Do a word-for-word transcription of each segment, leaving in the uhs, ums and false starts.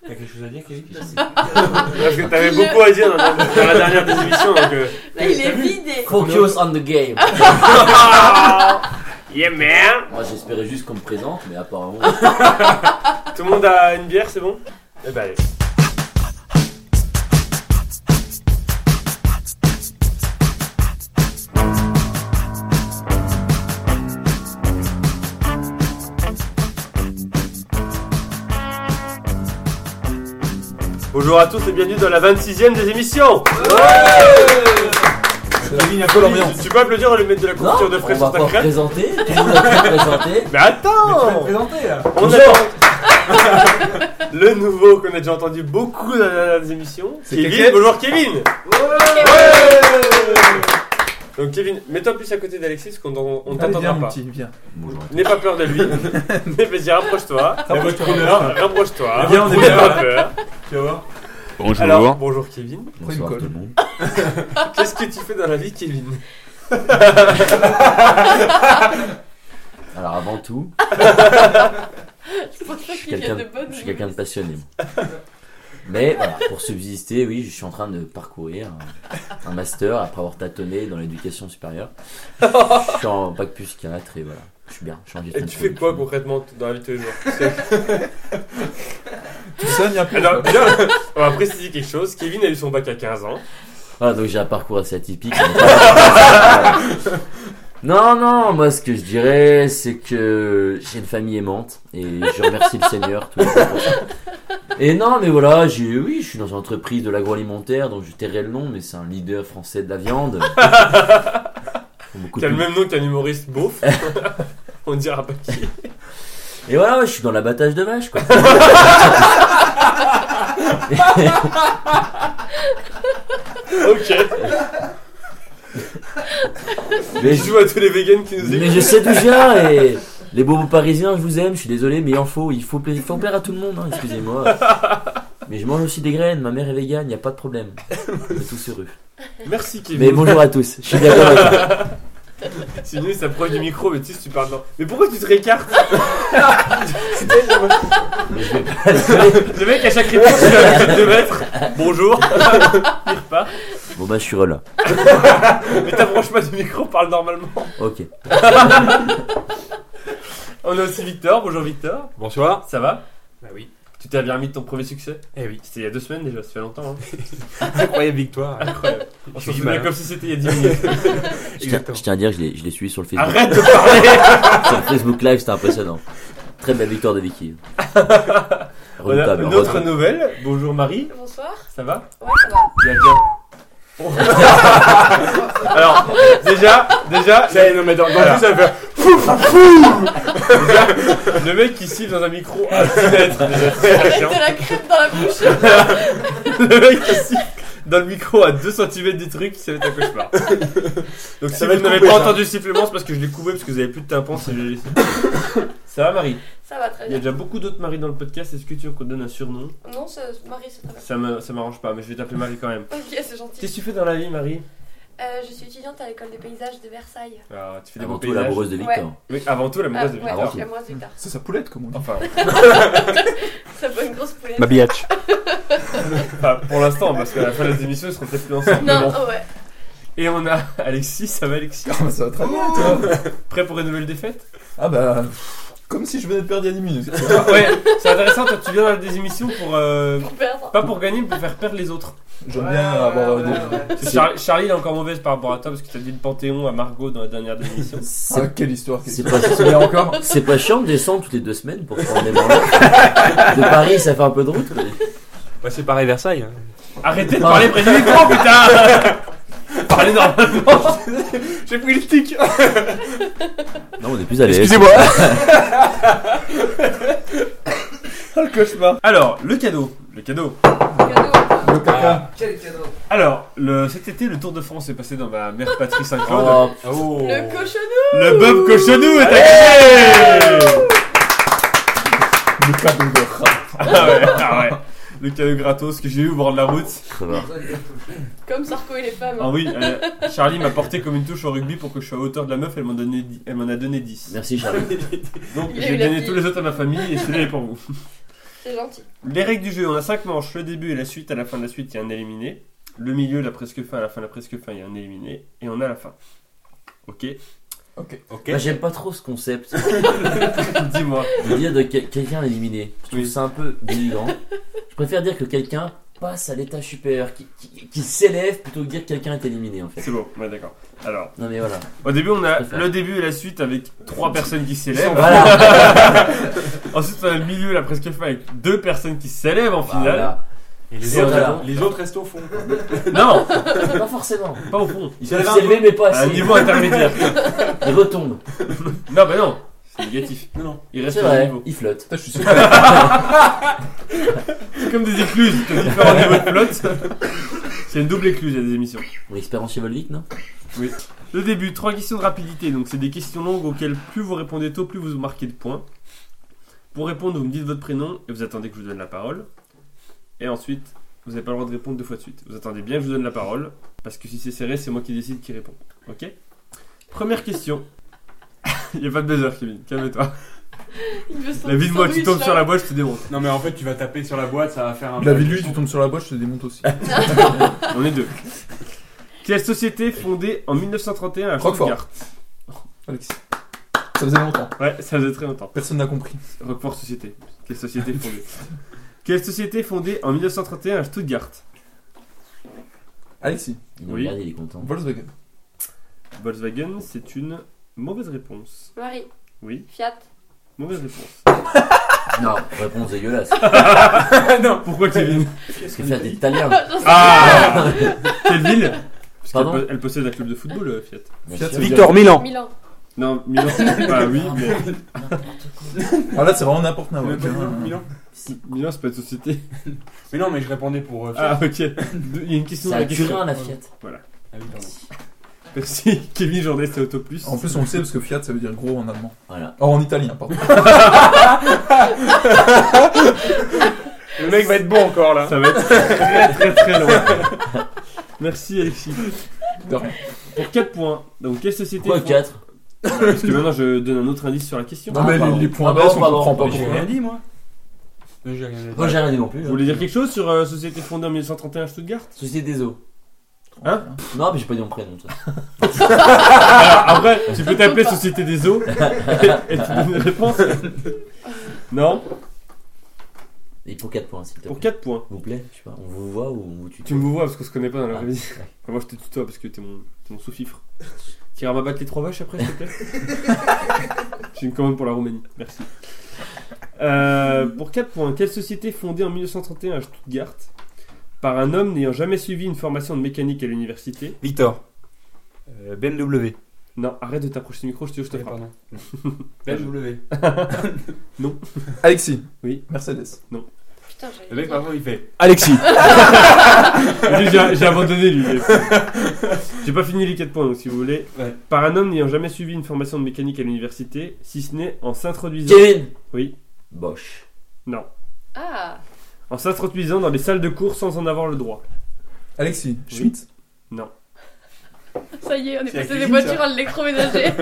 T'as quelque chose à dire, Kevin? Parce que t'avais beaucoup à dire dans la, dans la dernière des émissions. Donc, euh... Là, il est vidé. Focus on the game. Yeah man. Moi j'espérais juste qu'on me présente, mais apparemment. Tout le monde a une bière, c'est bon? Eh ben allez. Bonjour à tous et bienvenue dans la vingt-sixième des émissions. Kevin, un peu l'ambiance. Tu peux applaudir au lieu de mettre de la confiture de frais on sur va ta pas crêpe? présenter, tout le monde a pu présenter. Mais attends, Présenté là. on Bonjour. a le nouveau qu'on a déjà entendu beaucoup dans les dernières émissions. C'est Kevin, Keke. bonjour Kevin. Ouais. Donc Kevin, mets-toi plus à côté d'Alexis parce qu'on on, on Allez, t'entendra viens, mon pas. petit, viens. Bonjour. N'aie pas peur de lui. Mais vas-y, rapproche-toi. Rapproche-toi. Rapproche-toi. Viens, on est N'aie bien, pas là. peur. Tu vas voir. Bonjour. Alors, bonjour Kevin. Bonsoir Prends tout une le monde. Qu'est-ce que tu fais dans la vie, Kevin? Alors avant tout, Je pense pas je suis qu'il y a quelqu'un de de, bonnes je suis quelqu'un de passionné. Mais voilà, pour subsister, oui, je suis en train de parcourir un, un master après avoir tâtonné dans l'éducation supérieure. Je suis en bac plus quatre et voilà, je suis bien. Je suis en gestion Et de tu fais quoi production. concrètement dans la vie de tous les jours? Tu saignes un peu. Alors, déjà, on va préciser quelque chose. Kevin a eu son bac à quinze ans. Voilà, donc j'ai un parcours assez atypique. Non, non, moi ce que je dirais, c'est que j'ai une famille aimante et je remercie le Seigneur tous les jours pour ça. Et non, mais voilà, j'ai, oui, je suis dans une entreprise de l'agroalimentaire, donc je tairai le nom, mais c'est un leader français de la viande. Beaucoup Qui a de- le même nom qu'un humoriste beauf. On ne dira pas qui. Et voilà, ouais, je suis dans l'abattage de vaches, quoi. Ok. Mais Je joue à tous les vegans qui nous Mais écoutent. je sais d'où je viens et les bobos parisiens, je vous aime, je suis désolé, mais il en faut, il faut, pla- il faut plaire à tout le monde, hein, excusez-moi. Mais je mange aussi des graines, ma mère est végane, il n'y a pas de problème. On est tous heureux. Merci Kevin. Mais bonjour à tous, je suis d'accord avec toi. Sinon, il s'approche du micro, mais tu sais, si tu parles dans. Mais pourquoi tu te réécartes? Mais je vais pas rigoler. Le mec, à chaque réponse, il a l'habitude de mettre bonjour. Il repart. Bon bah je suis là. Mais t'approches pas du micro, parle normalement. Ok. On a aussi Victor. Bonjour Victor. Bonsoir. Ça va? Bah oui. Tu t'es bien remis de ton premier succès? Eh oui. C'était il y a deux semaines déjà, ça fait longtemps. Hein. Incroyable victoire. Incroyable. On Je s'en suis souvient malin. comme si c'était il y a dix minutes. Je tiens, Exactement. je tiens à dire que je l'ai, je l'ai suivi sur le Facebook. Arrête de parler. Sur le Facebook Live, c'était impressionnant. Très belle victoire de Vicky. On a Redoutable. une autre nouvelle. Bonjour Marie. Bonsoir. Ça va? Ouais, ça va. Bien, bien. Alors, déjà, déjà, Ça, non, mais dans, dans Alors. le jeu, ça fait. déjà, le mec qui siffle dans un micro à dix mètres, déjà, c'est très chiant. Arrête de la crêpe dans la bouche. Le mec qui siffle dans le micro à deux centimètres du truc, ça va être un cauchemar. Donc si Ça vous va être n'avez coupé, pas ça. entendu le sifflement, c'est parce que je l'ai coupé parce que vous avez plus de tympan si je l'ai laissé. Ça va Marie? Ça va très Il y a bien. déjà beaucoup d'autres Marie dans le podcast, est-ce que tu veux qu'on te donne un surnom? Non, ça, Marie, c'est très bien. Ça me- ça m'arrange pas, mais je vais t'appeler Marie quand même. Ok, c'est gentil. Qu'est-ce que tu fais dans la vie Marie? Euh, je suis étudiante à l'école des paysages de Versailles. Alors, tu fais des Avant beaux tout, paysages. l'amoureuse de Victor. Oui, avant tout, Ah, l'amoureuse de ouais, Victor. tout. l'amoureuse de Victor. C'est sa poulette, comme on dit. Enfin, Ça fait une grosse poulette. Ma biatch. enfin, pour l'instant, parce qu'à la fin des émissions, ils seront peut-être plus ensemble. mais Non, bon. oh ouais. Et on a Alexis, ça va Alexis? Ah, bah, ça va très bien, toi. Prêt pour une nouvelle défaite? Ah, bah. Comme si je venais de perdre il y a dix minutes. Ouais, c'est intéressant, toi tu viens dans des émissions pour... euh, Pour perdre. pas pour gagner, mais pour faire perdre les autres. J'aime bien avoir euh, des. Parce que Char- Charlie est encore mauvaise par rapport à toi, parce que t'as dit le Panthéon à Margot dans la dernière des émissions. Ah, C'est, quelle histoire. c'est Quelle... pas, Tu viens encore? c'est pas chiant de descendre toutes les deux semaines pour prendre des branlées. De Paris, ça fait un peu de route. mais- Bah, c'est pareil, Versailles. hein. Arrêtez de parler près du micro, putain. Parlez normalement. J'ai pris le tic. Non, on est plus à l'aise. Excusez-moi. Oh, le cauchemar. Alors, le cadeau. Le cadeau. Cadeau. Le caca. Alors, le, cet été, le Tour de France est passé dans ma mère patrie Saint-Claude. Oh, Oh. Le cochonou. Le Bob Cochonou est à gagner. Le cadeau de rat. Ah ouais, ah ouais. Le cadeau gratos que j'ai eu au bord de la route. ça va. Comme Sarko et les femmes. Ah oui, euh, Charlie m'a porté comme une touche au rugby pour que je sois à hauteur de la meuf, elle m'en, donnait dix- elle m'en a donné dix. Merci Charlie. Donc Il a j'ai eu la donné fille. tous les autres à ma famille et celui-là est pour vous. C'est gentil. Les règles du jeu, on a cinq manches, le début et la suite, à la fin de la suite, il y a un éliminé. Le milieu, la presque fin, à la fin de la presque fin, il y a un éliminé. Et on a la fin. Ok. Ok. Ok. Moi, j'aime pas trop ce concept Dis-moi. de dire de quel- quelqu'un éliminé. Je trouve Oui. ça un peu délivrant. Je préfère dire que quelqu'un passe à l'état supérieur, qui, qui, qui s'élève plutôt que dire que quelqu'un est éliminé en fait. C'est bon, ouais, d'accord. Alors, Non mais voilà. au début, on a Je préfère. le début et la suite avec trois personnes qui s'élèvent. Voilà. Ensuite, on a le milieu, la presque fin avec deux personnes qui s'élèvent en finale. Voilà. Et les C'est autres, voilà. les autres restent au fond. quoi. Non, Pas forcément. pas au fond. Ils peuvent s'élever mais pas À un assez. niveau intermédiaire. Ils retombent. Non, bah non, c'est négatif. Non, non. Il reste C'est au vrai. niveau. Ils flottent. Putain, je suis sûr. C'est comme des écluses, t'as différents niveaux de flotte. C'est une double écluse, il y a des émissions. Mon expérience chez Volvic, non? Le début, trois questions de rapidité. Donc, c'est des questions longues auxquelles plus vous répondez tôt, plus vous marquez de points. Pour répondre, vous me dites votre prénom et vous attendez que je vous donne la parole. Et ensuite, vous n'avez pas le droit de répondre deux fois de suite. Vous attendez bien que je vous donne la parole. Parce que si c'est serré, c'est moi qui décide qui répond. Ok? Première question. Il n'y a pas de buzzer, Kevin. Calme-toi. Il veut son La vie de moi, tu sandwich, tombes là. sur la boîte, je te démonte. Non, mais en fait, tu vas taper sur la boîte, ça va faire un. La vie de lui, tu tombes sur la boîte, je te démonte aussi. On est deux. Quelle société fondée en mille neuf cent trente et un à Roquefort. Stuttgart? Alexis. Ça faisait longtemps. Ouais, ça faisait très longtemps. Personne n'a compris. Roquefort Société. Quelle société fondée? Quelle société fondée en mille neuf cent trente et un à Stuttgart? Alexis. Il nous Oui. regarde, il est content. Volkswagen. Volkswagen, c'est une mauvaise réponse. Marie. Oui, Fiat. mauvaise réponse. Non, réponse dégueulasse. Non, pourquoi Kevin? Parce que Fiat est italien. Ah Quelle ville? Parce Pardon qu'elle po- elle possède un club de football, euh, Fiat. Bien Fiat, sûr. c'est Victor Milan. Milan. Non, Milan. Bah oui, mais N'importe quoi. Ah là, c'est vraiment n'importe quoi. Milan, Milan. Milan, c'est pas une société. Mais non, mais je répondais pour. euh, Ah, Fiat. ok. Il y a une question C'est dans la un question. Turin la Fiat. Ah oui, pardon. Merci. Kevin Jourdain, c'est Auto Plus. En plus, on le sait parce que Fiat, ça veut dire gros en allemand. Voilà. Oh, en italien, pardon. Le mec va être bon encore là. Ça va être très très très long. Merci Alexis. De rien. Pour quatre points. Donc, quelle société Pourquoi fond- quatre? Parce que maintenant, je donne un autre indice sur la question. Non, mais pardon. les, les points Ah, baissent, pardon, on pardon. comprend pas Mais J'ai pourquoi. rien dit, moi. Non, j'ai rien dit. Moi j'ai rien dit non plus. Vous voulez dire quelque chose sur euh, société fondée en mille neuf cent trente et un à Stuttgart? Société des eaux. Hein? Non, mais j'ai pas dit mon prénom. Ça. Alors, après, tu peux t'appeler Société des eaux et, et tu donnes une réponse. Non? Et pour quatre points, s'il te plaît. Pour quatre points. S'il vous plaît, je sais pas, on vous voit ou on vous tutoie? Tu me vois parce qu'on se connaît pas dans la Ah, vraie vie. ouais. Enfin, moi je te tutoie parce que t'es mon, t'es mon sous-fifre. Tu iras m'abattre les trois vaches après, s'il te plaît? J'ai une commande pour la Roumanie, merci. Euh, pour quatre points, quelle société fondée en mille neuf cent trente et un à Stuttgart par un homme n'ayant jamais suivi une formation de mécanique à l'université? Victor. Euh, B M W. Non, arrête de t'approcher du micro, je te, je te Ouais, frappe. pardon. B M W. Alexis. Oui. Mercedes. Putain, j'avais Le mec, dit. par contre, il fait Alexis. Lui, J'ai j'ai abandonné lui. J'ai pas fini les quatre points donc si vous voulez. Ouais. Par un homme n'ayant jamais suivi une formation de mécanique à l'université, si ce n'est en s'introduisant. Kevin. Oui. Bosch. Non. Ah. En s'introduisant dans les salles de cours sans en avoir le droit. Alexis. Schmitt. Non. Ça y est, on est C'est la passé des cuisine, voitures ça. à l'électroménager.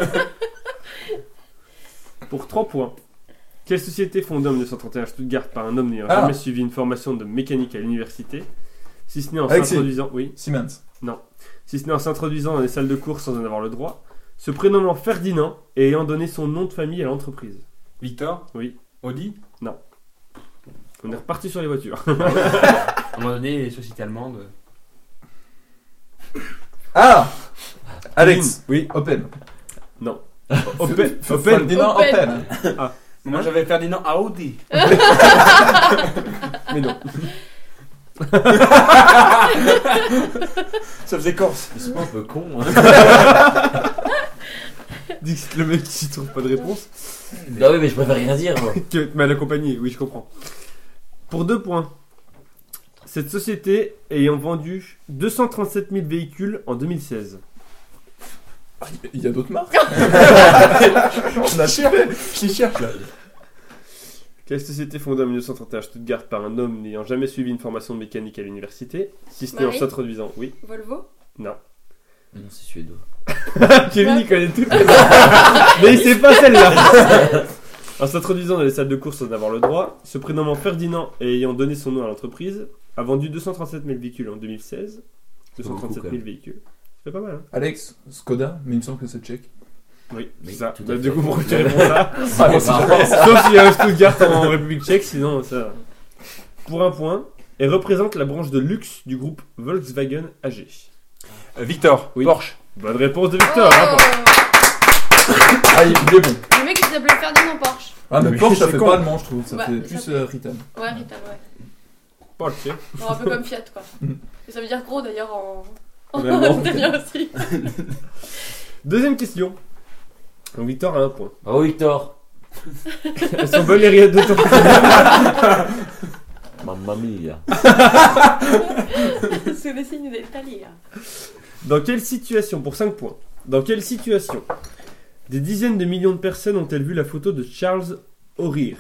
Pour trois points. Quelle société fondée en mille neuf cent trente et un à Stuttgart par un homme n'ayant Ah. jamais suivi une formation de mécanique à l'université, si ce n'est en Alexis. s'introduisant. Oui. Siemens. Si ce n'est en s'introduisant dans les salles de cours sans en avoir le droit, se prénommant Ferdinand et ayant donné son nom de famille à l'entreprise. Victor. Oui. Audi. On est reparti sur les voitures. À un moment donné, les sociétés allemandes. Ah Alex. Oui. Opel. Non. Opel. Opel. Ferdinand Opel. Opel. Moi, j'avais Ferdinand à Audi. Mais non. Ça faisait corse. Ils sont un peu cons. Hein. Dis que le mec qui trouve pas de réponse. Bah oui, mais je préfère rien dire. Moi. Que tu m'as accompagné, oui, je comprends. Pour deux points. Cette société ayant vendu deux cent trente-sept mille véhicules en deux mille seize. Il y a d'autres marques. On a cherché. Je les cherche là. Quelle société fondée en mille neuf cent trente et un à Stuttgart par un homme n'ayant jamais suivi une formation de mécanique à l'université, si ce n'est en Marie. s'introduisant? Oui. Volvo. Non. Mais non, c'est suédois. Kevin, il connaît toutes les marques. Mais il sait pas celle-là. En s'introduisant dans les salles de course sans avoir le droit, se prénommant Ferdinand et ayant donné son nom à l'entreprise, a vendu deux cent trente-sept mille véhicules en deux mille seize. deux cent trente-sept mille véhicules. C'est pas mal, hein? Alex, Skoda, mais il me semble que c'est tchèque. Oui, c'est Oui, ça. tout à Bah, fait. du coup, pourquoi tu réponds ça? Ah, moi, c'est jamais ça. Sauf s'il y a un Stuttgart en République tchèque, sinon ça. Pour un point, et représente la branche de luxe du groupe Volkswagen A G. Euh, Victor, Oui. Porsche. Bonne réponse de Victor. hein, pour- Ah, il il est bon. Le mec il s'appelait Ferdinand Porsche. Ah, mais Mais Porsche, ça c'est fait con. pas allemand, je trouve. Ça Bah, fait ça plus fait- euh, Rital. Ouais, Rital, ouais. Porsche. Bon, un peu comme Fiat, quoi. Mhm. Et ça veut dire gros d'ailleurs en. En allemand. italien aussi. Deuxième question. Donc Victor a un point. Bravo Victor. Elles sont bonnes les rillettes de ton Mamma mia. Sous le signe d'Italie. Dans quelle situation, pour cinq points, dans quelle situation des dizaines de millions de personnes ont-elles vu la photo de Charles O'Rear?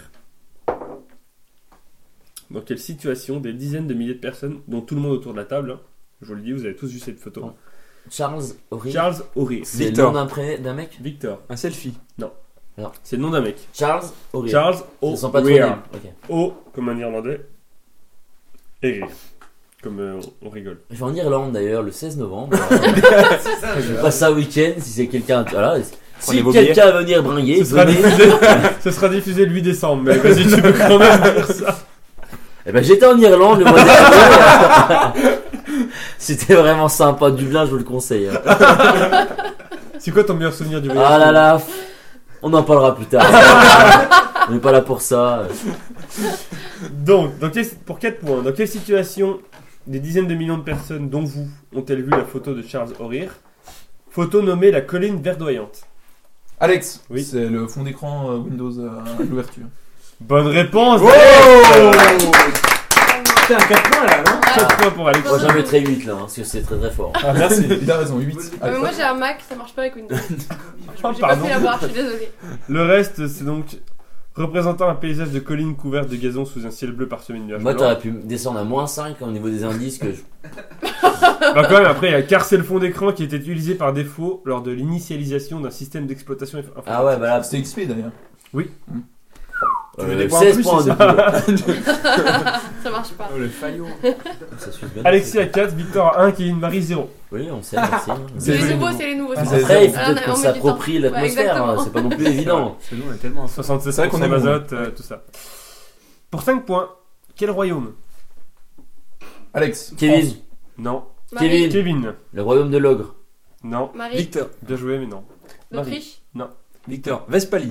Dans quelle situation des dizaines de milliers de personnes, dont tout le monde autour de la table, hein, je vous le dis, vous avez tous vu cette photo. Oh. Charles O'Rear. Charles O'Rear. C'est le Victor. nom d'un pré- d'un mec Victor. Un selfie. C'est le nom d'un mec. Charles O'Rear. Charles C'est son patronyme. O'Rear. Ok. O comme un irlandais. Et rire. Comme euh, on rigole. Je vais en Irlande d'ailleurs le seize novembre. C'est ça, Je passe ça week-end si c'est quelqu'un. Voilà. Si vos quelqu'un veut venir bringuer, Ce sera, venez. diffusé, ce sera diffusé le huit décembre, mais vas-y, tu peux quand même dire ça. Eh ben j'étais en Irlande le mois dernier. C'était vraiment sympa. Dublin, je vous le conseille. hein. C'est quoi ton meilleur souvenir du voyage? Ah là là. On en parlera plus tard. On n'est pas là pour ça. Donc, dans quel- pour quatre points, dans quelle situation des dizaines de millions de personnes, dont vous, ont-elles vu la photo de Charles O'Rear? Photo nommée la colline verdoyante. Alex, Oui. c'est le fond d'écran euh, Windows euh, à l'ouverture. Bonne réponse! Oh Alex. T'es un quatre points là, non quatre points pour Alex. Moi j'en mettrais huit là, hein, parce que c'est très très fort. Ah, merci, il a raison, huit. Ah, mais moi j'ai un Mac, ça marche pas avec Windows. Oh, J'ai pas pardon. pu l'avoir, je suis désolée. Le reste, c'est donc représentant un paysage de collines couvertes de gazon sous un ciel bleu parsemé de nuages Moi blancs. t'aurais pu descendre à moins cinq au niveau des indices que je... Bah quand même, après, il y a car c'est le fond d'écran qui était utilisé par défaut lors de l'initialisation d'un système d'exploitation informatique. Ah ouais, bah là, C'était X P d'ailleurs. Tu veux euh, des points en seize plus, points c'est du coup. Ça marche pas. Oh, le faillot. Ça suit bien. Alexis à quatre, Victor à un, Kevin Marie zéro. Oui, on sait, merci. hein. C'est les joli, nouveaux, nouveau. c'est les nouveaux. Ah, c'est c'est- ça. Après, il faut Ah, peut-être on qu'on met du s'approprie temps. l'atmosphère, Ouais, hein, exactement. c'est pas non plus évident. Parce que nous on est tellement. soixante-sept C'est vrai pour qu'on cent est bon. d'azote, euh, tout ça. Pour cinq points, quel royaume? Alex. Kevin, France. Non. Marie, Kevin. Kevin. le royaume de l'ogre. Non. Marie, Victor. Bien joué, mais non. l'Autriche. Victor. Vespalie.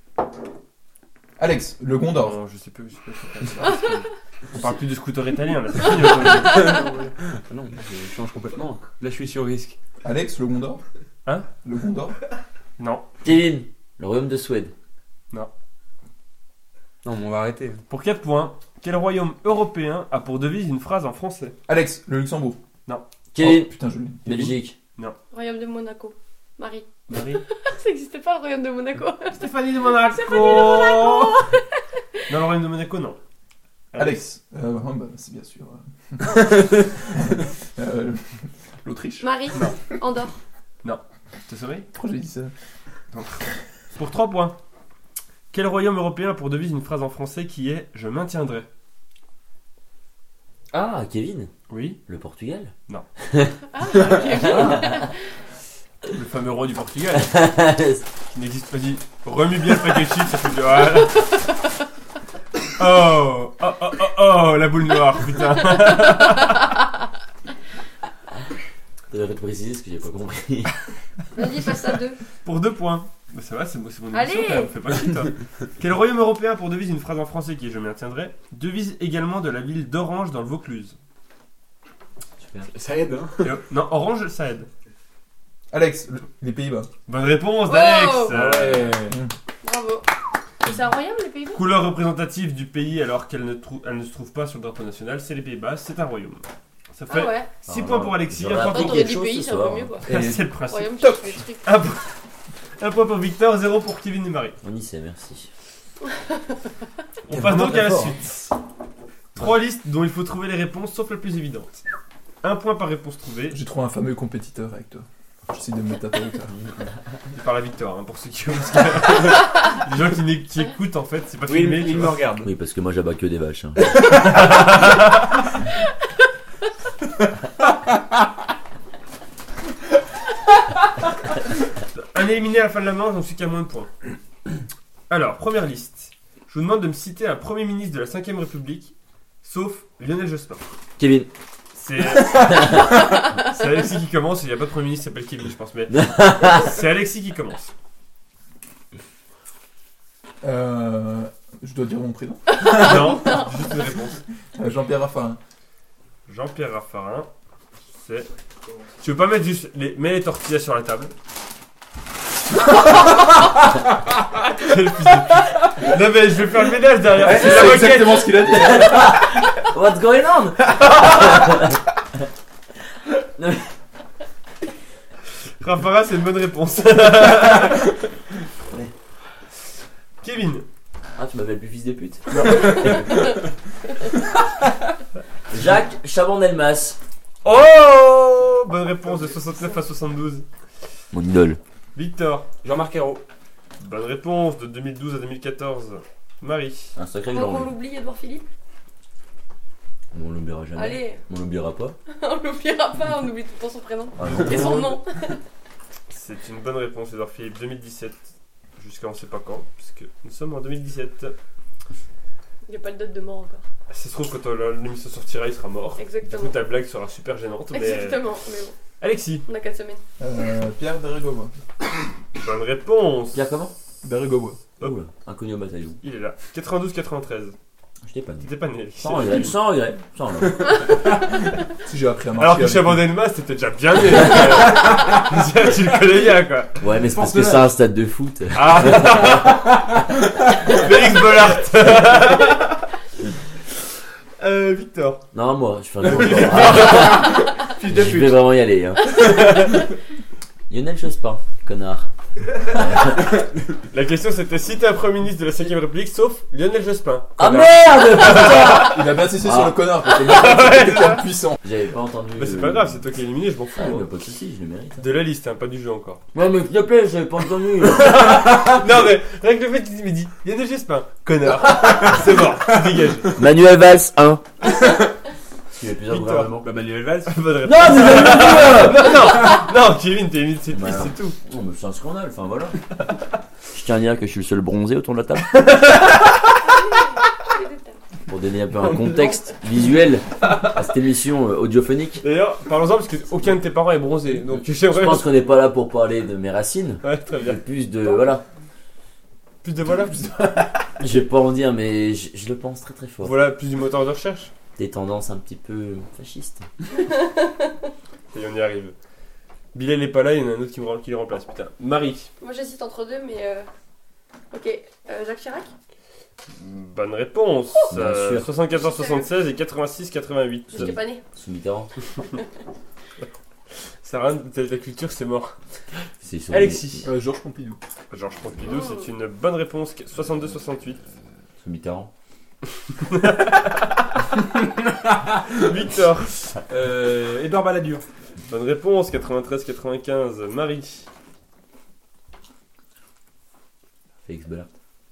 Alex, le Gondor. Non, je sais plus. Je sais plus je sais pas. On parle plus du scooter italien, là. C'est fini, aujourd'hui. Ah non, je change complètement. Là je suis sur risque. Alex, le Gondor. Hein? Le Gondor. Non. Kevin, le royaume de Suède. Non, mais on va arrêter. Pour quatre points, quel royaume européen a pour devise une phrase en français? Alex, le Luxembourg. Kevin, Oh, putain, je l'ai. Belgique. Royaume de Monaco. Marie. Marie. Ça n'existait pas le royaume de Monaco. Stéphanie de Monaco. Stéphanie de Monaco. Dans le royaume de Monaco, non. Alex, euh, ouais, bah, c'est bien sûr. euh, euh, L'Autriche. Marie. Andorre. Tu te souviens? Pourquoi j'ai dit ça? Pour trois points. Quel royaume européen a pour devise une phrase en français qui est « Je maintiendrai Ah, Kevin, » Oui. le Portugal. Ah, ok. Le fameux roi du Portugal. Qui n'existe pas dit. Remue bien le paquet de chips, ça fait du. Voilà. Oh, oh, oh, oh, oh, la boule noire, putain. T'aurais fait préciser ce que j'ai pas compris. Vas-y, passe à deux. Pour deux points. Bah ça va, c'est moi, c'est mon Allez. émission, on fait pas chier, toi. Quel royaume européen pour devise une phrase en français qui est Je maintiendrai devise également de la ville d'Orange dans le Vaucluse. Super. Ça aide, hein. Et, euh, non, Orange, ça aide. Alex, le- les Pays-Bas. Bonne réponse Wow. d'Alex. Oh. Euh, Bravo. C'est un royaume, les Pays-Bas? Couleur représentative du pays alors qu'elle ne, trou- elle ne se trouve pas sur le drapeau national, c'est les Pays-Bas, c'est un royaume. Ça fait Ah ouais. six Ah points non, pour Alexis, j'aurais un point appris pour T'aurais quelque dit chose pays, ce c'est un soir. peu mieux quoi. Et c'est le principe. Royaume, top. tu fais des trucs. Un point, un point pour Victor, zéro pour Kevin et Marie. On y sait, merci. On T'es passe vraiment donc à la très fort. suite. Trois listes dont il faut trouver les réponses sauf la plus évidente. Un point par réponse trouvée. J'ai trouvé un fameux compétiteur avec toi. J'essaie de me mettre à ta hauteur. Il parle à Victor, hein, pour ceux qui parce que les gens qui, n'é- qui écoutent en fait, c'est pas Oui, filmé. il, tu il me vois. regarde. Oui, parce que moi j'abats que des vaches. hein. Un éliminé à la fin de la manche, j'en suis qu'à moins de points. Alors, première liste. Je vous demande de me citer un Premier ministre de la cinquième République, sauf Lionel Jospin. Kevin. C'est c'est Alexis qui commence, il n'y a pas de Premier ministre qui s'appelle Kevin, je pense, mais c'est Alexis qui commence. Euh, je dois dire mon prénom. Non, juste une réponse. Euh, Jean-Pierre Raffarin. Jean-Pierre Raffarin, c'est... Tu veux pas mettre juste... Les... Mets les tortillas sur la table. Quel fils de pute. Non mais je vais faire le ménage derrière. Ouais, c'est c'est la moquette. exactement ce qu'il a dit. What's going on? Raffarin, c'est une bonne réponse. Kevin. Ah, tu m'appelles plus fils de pute? Jacques Chaban-Delmas. Oh, bonne réponse de soixante-neuf à soixante-douze. Mon idole. Victor. Jean-Marc Ayrault. Bonne réponse de deux mille douze à deux mille quatorze. Marie. Un sacré Donc on grand. l'oublie, Edouard Philippe. On l'oubliera jamais. Allez, On l'oubliera pas. on l'oubliera pas, on oublie tout le temps son prénom. Ah non. Et son nom. C'est une bonne réponse, Edouard Philippe. deux mille dix-sept. Jusqu'à on sait pas quand, puisque nous sommes en deux mille dix-sept. Il n'y a pas le date de mort encore. Ça se trouve, quand euh, l'émission sortira, il sera mort. Du Exactement. coup, ta blague sera super gênante. Mais... Exactement, mais bon, Alexis. on a quatre semaines. Euh, Pierre Bérégovois. Bonne réponse. Pierre comment? Bérégovois. Hop. Oula, inconnu au bataillon. Il est là. quatre-vingt-douze quatre-vingt-treize. Je t'ai pas dit. T'étais pas né. Alexis. Sans regret, sans regret, sans regret. Si j'ai appris à marcher. Alors que avec Chaban lui. Delmas, t'étais déjà bien né. euh, tu le connais bien, quoi. Ouais, mais c'est parce pense que que c'est un stade de foot. Ah. Félix Bollard. euh, Victor. Non, moi, je fais un tour. Fils de Je pute. vais vraiment y aller. Hein. Lionel Jospin, connard. La question c'était si t'es un Premier ministre de la cinquième République, sauf Lionel Jospin. Ah Connard. merde, putain! Il a bien insisté Ah. sur le connard parce que Ouais, c'était quelqu'un de puissant. J'avais pas entendu. Mais c'est euh, pas grave, c'est toi qui es éliminé, je m'en fous. Ah, moi. mais pas de soucis, je le mérite. De la liste, hein, pas du jeu encore. Ouais, mais s'il te plaît, j'avais pas entendu. Non mais, rien que le fait qu'il me dit Lionel Jospin, connard. C'est mort, tu dégages. Manuel Valls, un. Il y a plusieurs Victor. gouvernements. Bah, Manuel Valls. Bonne réponse. Non, mais j'avais pas dit, non, non, non, Kevin, t'es éliminé de cette Bah, liste, c'est tout. Non, mais c'est un scandale, enfin voilà. Je tiens à dire que je suis le seul bronzé autour de la table. Pour donner un peu un contexte visuel à cette émission euh, audiophonique. D'ailleurs, parlons-en parce qu'aucun de tes parents est bronzé. Donc Je j'aimerais. pense qu'on n'est pas là pour parler de mes racines, Ouais, très mais bien. plus de. Voilà. Plus de voilà, plus de... Je vais pas en dire, mais je, je le pense très très fort. Voilà, plus du moteur de recherche. Des tendances un petit peu fascistes. Et on y arrive. Bilal est pas là, il y en a un autre qui, me, rem- qui le remplace, putain. Marie. Moi j'hésite entre deux, mais. Euh... Ok, euh, Jacques Chirac. Bonne réponse. Bien Euh, sûr. soixante-quatorze soixante-seize et quatre-vingt-six quatre-vingt-huit. J'étais pas née. Sous Mitterrand. Ça rien, la culture c'est mort. C'est sur- Alexis. Euh, Georges Pompidou. Georges Pompidou, c'est une bonne réponse. soixante-deux soixante-huit. Sous Mitterrand. Victor. Euh, Édouard Balladur. Bonne réponse. quatre-vingt-treize quatre-vingt-quinze. Marie. Félix Bollard.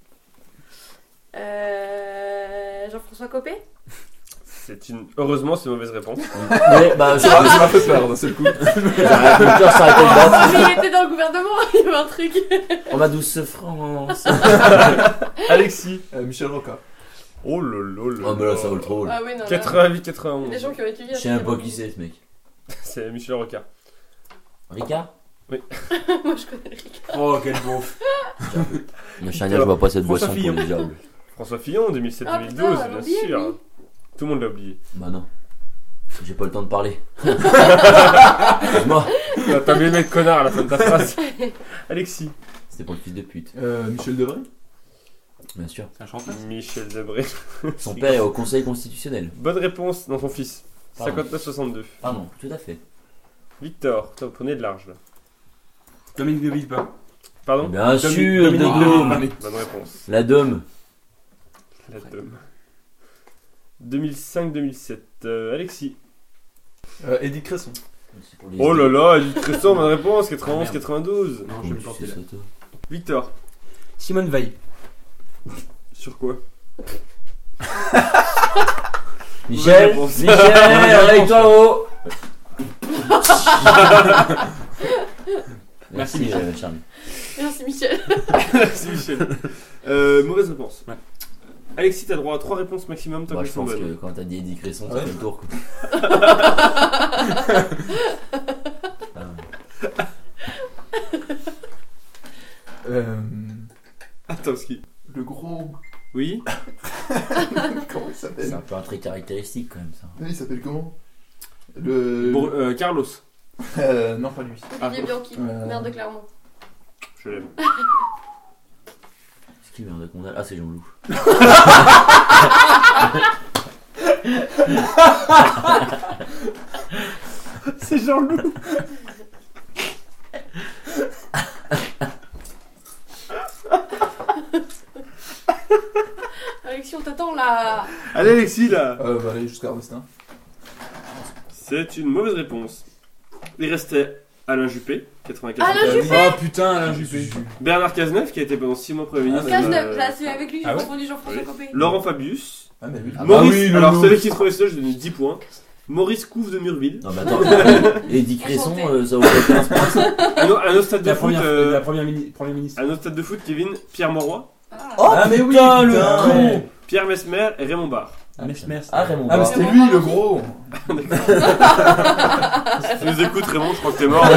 Euh... Jean-François Copé. C'est une. Heureusement, c'est une mauvaise réponse. Mais bah, Ça m'a ça m'a fait peur d'un seul coup. mon cœur s'arrêtait de battre. Ah, mais il était dans le gouvernement, il y avait un truc. Oh ma douce France. Alexis. Euh, Michel Rocard. Oh lolo lolo. Oh, mais là, ça vaut le trop. Ah oui, non. là, quatre-vingt-huit Il y a quatre-vingt-onze. des gens qui ont étudié. Je sais même pas qui c'est ce mec. C'est Michel Rocard. Ricard? Moi je connais Ricard. Oh, quel beauf. Moi, je tiens à dire, je bois pas cette François boisson Fillon. pour les diables. François Fillon, deux mille sept Ah, deux mille putain, douze, on l'a bien oublié, sûr. lui. Tout le monde l'a oublié. Bah non. J'ai pas le temps de parler. Moi, Ah, T'as oublié de mettre connard à la fin de ta phrase. Alexis. c'était pour le fils de pute. Euh, Michel Debré. Bien sûr. C'est un chanteur. Michel Debré. Son père est au conseil constitutionnel. Bonne réponse dans son fils. Pardon. cinquante-neuf soixante-deux. Pardon, tout à fait. Victor, toi, vous prenez de large là. Dominique de Villepin. Pardon Bien Dominique- sûr, Dominique de de Dôme. Villepin. Bonne réponse. La Dôme. La Dôme. deux mille cinq deux mille sept. Euh, Alexis. Euh, Edith Cresson. C'est pour les Oh là là, Edith Cresson, bonne réponse, quatre-vingt-onze Merde. quatre-vingt-douze. Non, je Comment vais me tu planter sais là. ça, toi Victor, Simone Veil. sur quoi? Michel, réponse. Michel, réveille-toi là-haut. Merci, Merci, Michel. euh, Charlie. Merci Michel. Merci Michel. Euh, mauvaise réponse. Ouais. Alexis, t'as droit à trois réponses maximum, tant Moi, qu'elles je sont pense bonnes. que quand t'as dit Eddie Cresson, ça Ouais. fait le tour. Quoi. Ah. Euh, Atowski. le gros. Oui. Comment il s'appelle? C'est un peu un trait caractéristique quand même ça. Oui, il s'appelle comment? Le. Bon, euh, Carlos. Euh, non, pas lui. Olivier Bianchi, Euh. maire de Clermont. Je l'aime. C'est qui le maire de Condal? Ah, c'est Jean-Loup. C'est Jean-Loup. Alexis, on t'attend là. Allez Alexis là. Euh, bah, allez, jusqu'à Ardestin. C'est une mauvaise réponse. Il restait Alain Juppé, quatre-vingt-quatorze. Alain Euh, Juppé. Oh putain, Alain Juppé. Bernard Cazeneuve, qui a été pendant six mois Premier ministre. Ah, bah, Cazeneuve, Euh, là, c'est avec lui, j'ai Ah ouais confondu Jean-François Oui. Copé. Laurent Fabius. Ah, mais oui. Ah, bah Maurice, oui, le alors loup. celui qui trouvait ça, je donne dix points. Maurice Couve de Murville. Non, mais attends, Eddie Cresson, Enchanté. euh, ça aurait quinze points ça. Un, au- un autre stade de La foot. première, euh, la première, mini- première ministre. un autre stade de foot, Kevin, Pierre Mauroy, Ah. Ah, mais oui, putain, le putain. con. Pierre Mesmer et Raymond Barre. Ah, Mesmer. Ah, Raymond Ah, mais Barre. c'était lui, le gros. Si tu nous écoutes Raymond, je crois que t'es mort.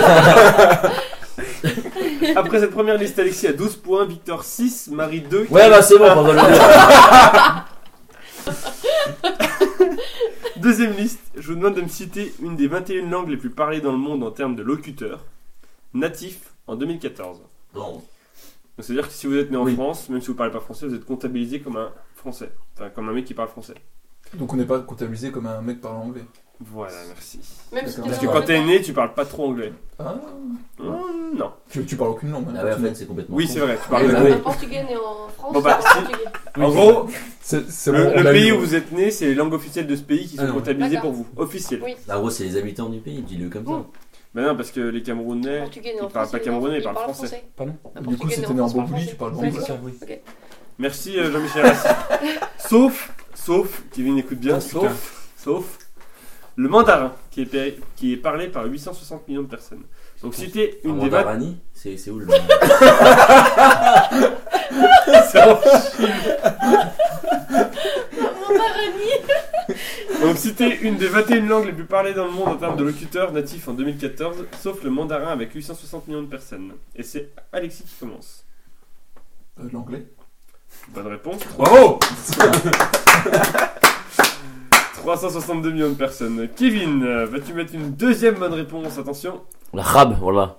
Après cette première liste, Alexis a douze points, Victor six, Marie deux. Ouais, bah c'est bon, on va le dire. Deuxième liste, je vous demande de me citer une des vingt et une langues les plus parlées dans le monde en termes de locuteurs, natifs en deux mille quatorze. Bon. Donc c'est-à-dire que si vous êtes né en Oui. France, même si vous parlez pas français, vous êtes comptabilisé comme un français. Enfin, comme un mec qui parle français. Donc on n'est pas comptabilisé comme un mec parlant anglais. Voilà, merci. Même si D'accord. t'es Parce en que quand t'es Angleterre. né, tu parles pas trop anglais. Ah, Hum, non. tu, tu parles aucune langue. hein, Ah ouais, en tu- fait, c'est complètement. Oui, con. c'est vrai, tu parles Oui, de- bah oui. Un portugais né en France, Bon, bah, c'est si. portugais. En gros, C'est c'est le, bon, on le l'a pays eu, où ouais. vous êtes né, c'est les langues officielles de ce pays qui sont Ah non. comptabilisées D'accord. pour vous. Officielles. Oui. Bah, en gros, c'est les habitants du pays, dis-le comme ça. Mm. Ben non, parce que les Camerounais. Portugais né Ils en parlent France, pas il est camerounais, né ils en- parlent il français. Pardon Un Du coup, portugais si né t'es en né en France, parle Boboli, français. tu parles Ouais, bon. c'est ça. oui. Ok. Merci euh, Jean-Michel Rassi. Sauf, sauf, Kevin écoute bien, Oh, sauf, putain. sauf, le mandarin qui est, pa- qui est parlé par huit cent soixante millions de personnes. Donc citer une Un des vingt. Mandarani, c'est c'est où le Donc citer une des vingt et une langues les plus parlées dans le monde en termes de locuteurs natifs en deux mille quatorze, sauf le mandarin avec huit cent soixante millions de personnes. Et c'est Alexis qui commence. Euh, L'anglais. Bonne réponse. Bravo. trois cent soixante-deux millions de personnes. Kevin, euh, vas-tu mettre une deuxième bonne réponse? Attention. L'arabe, voilà.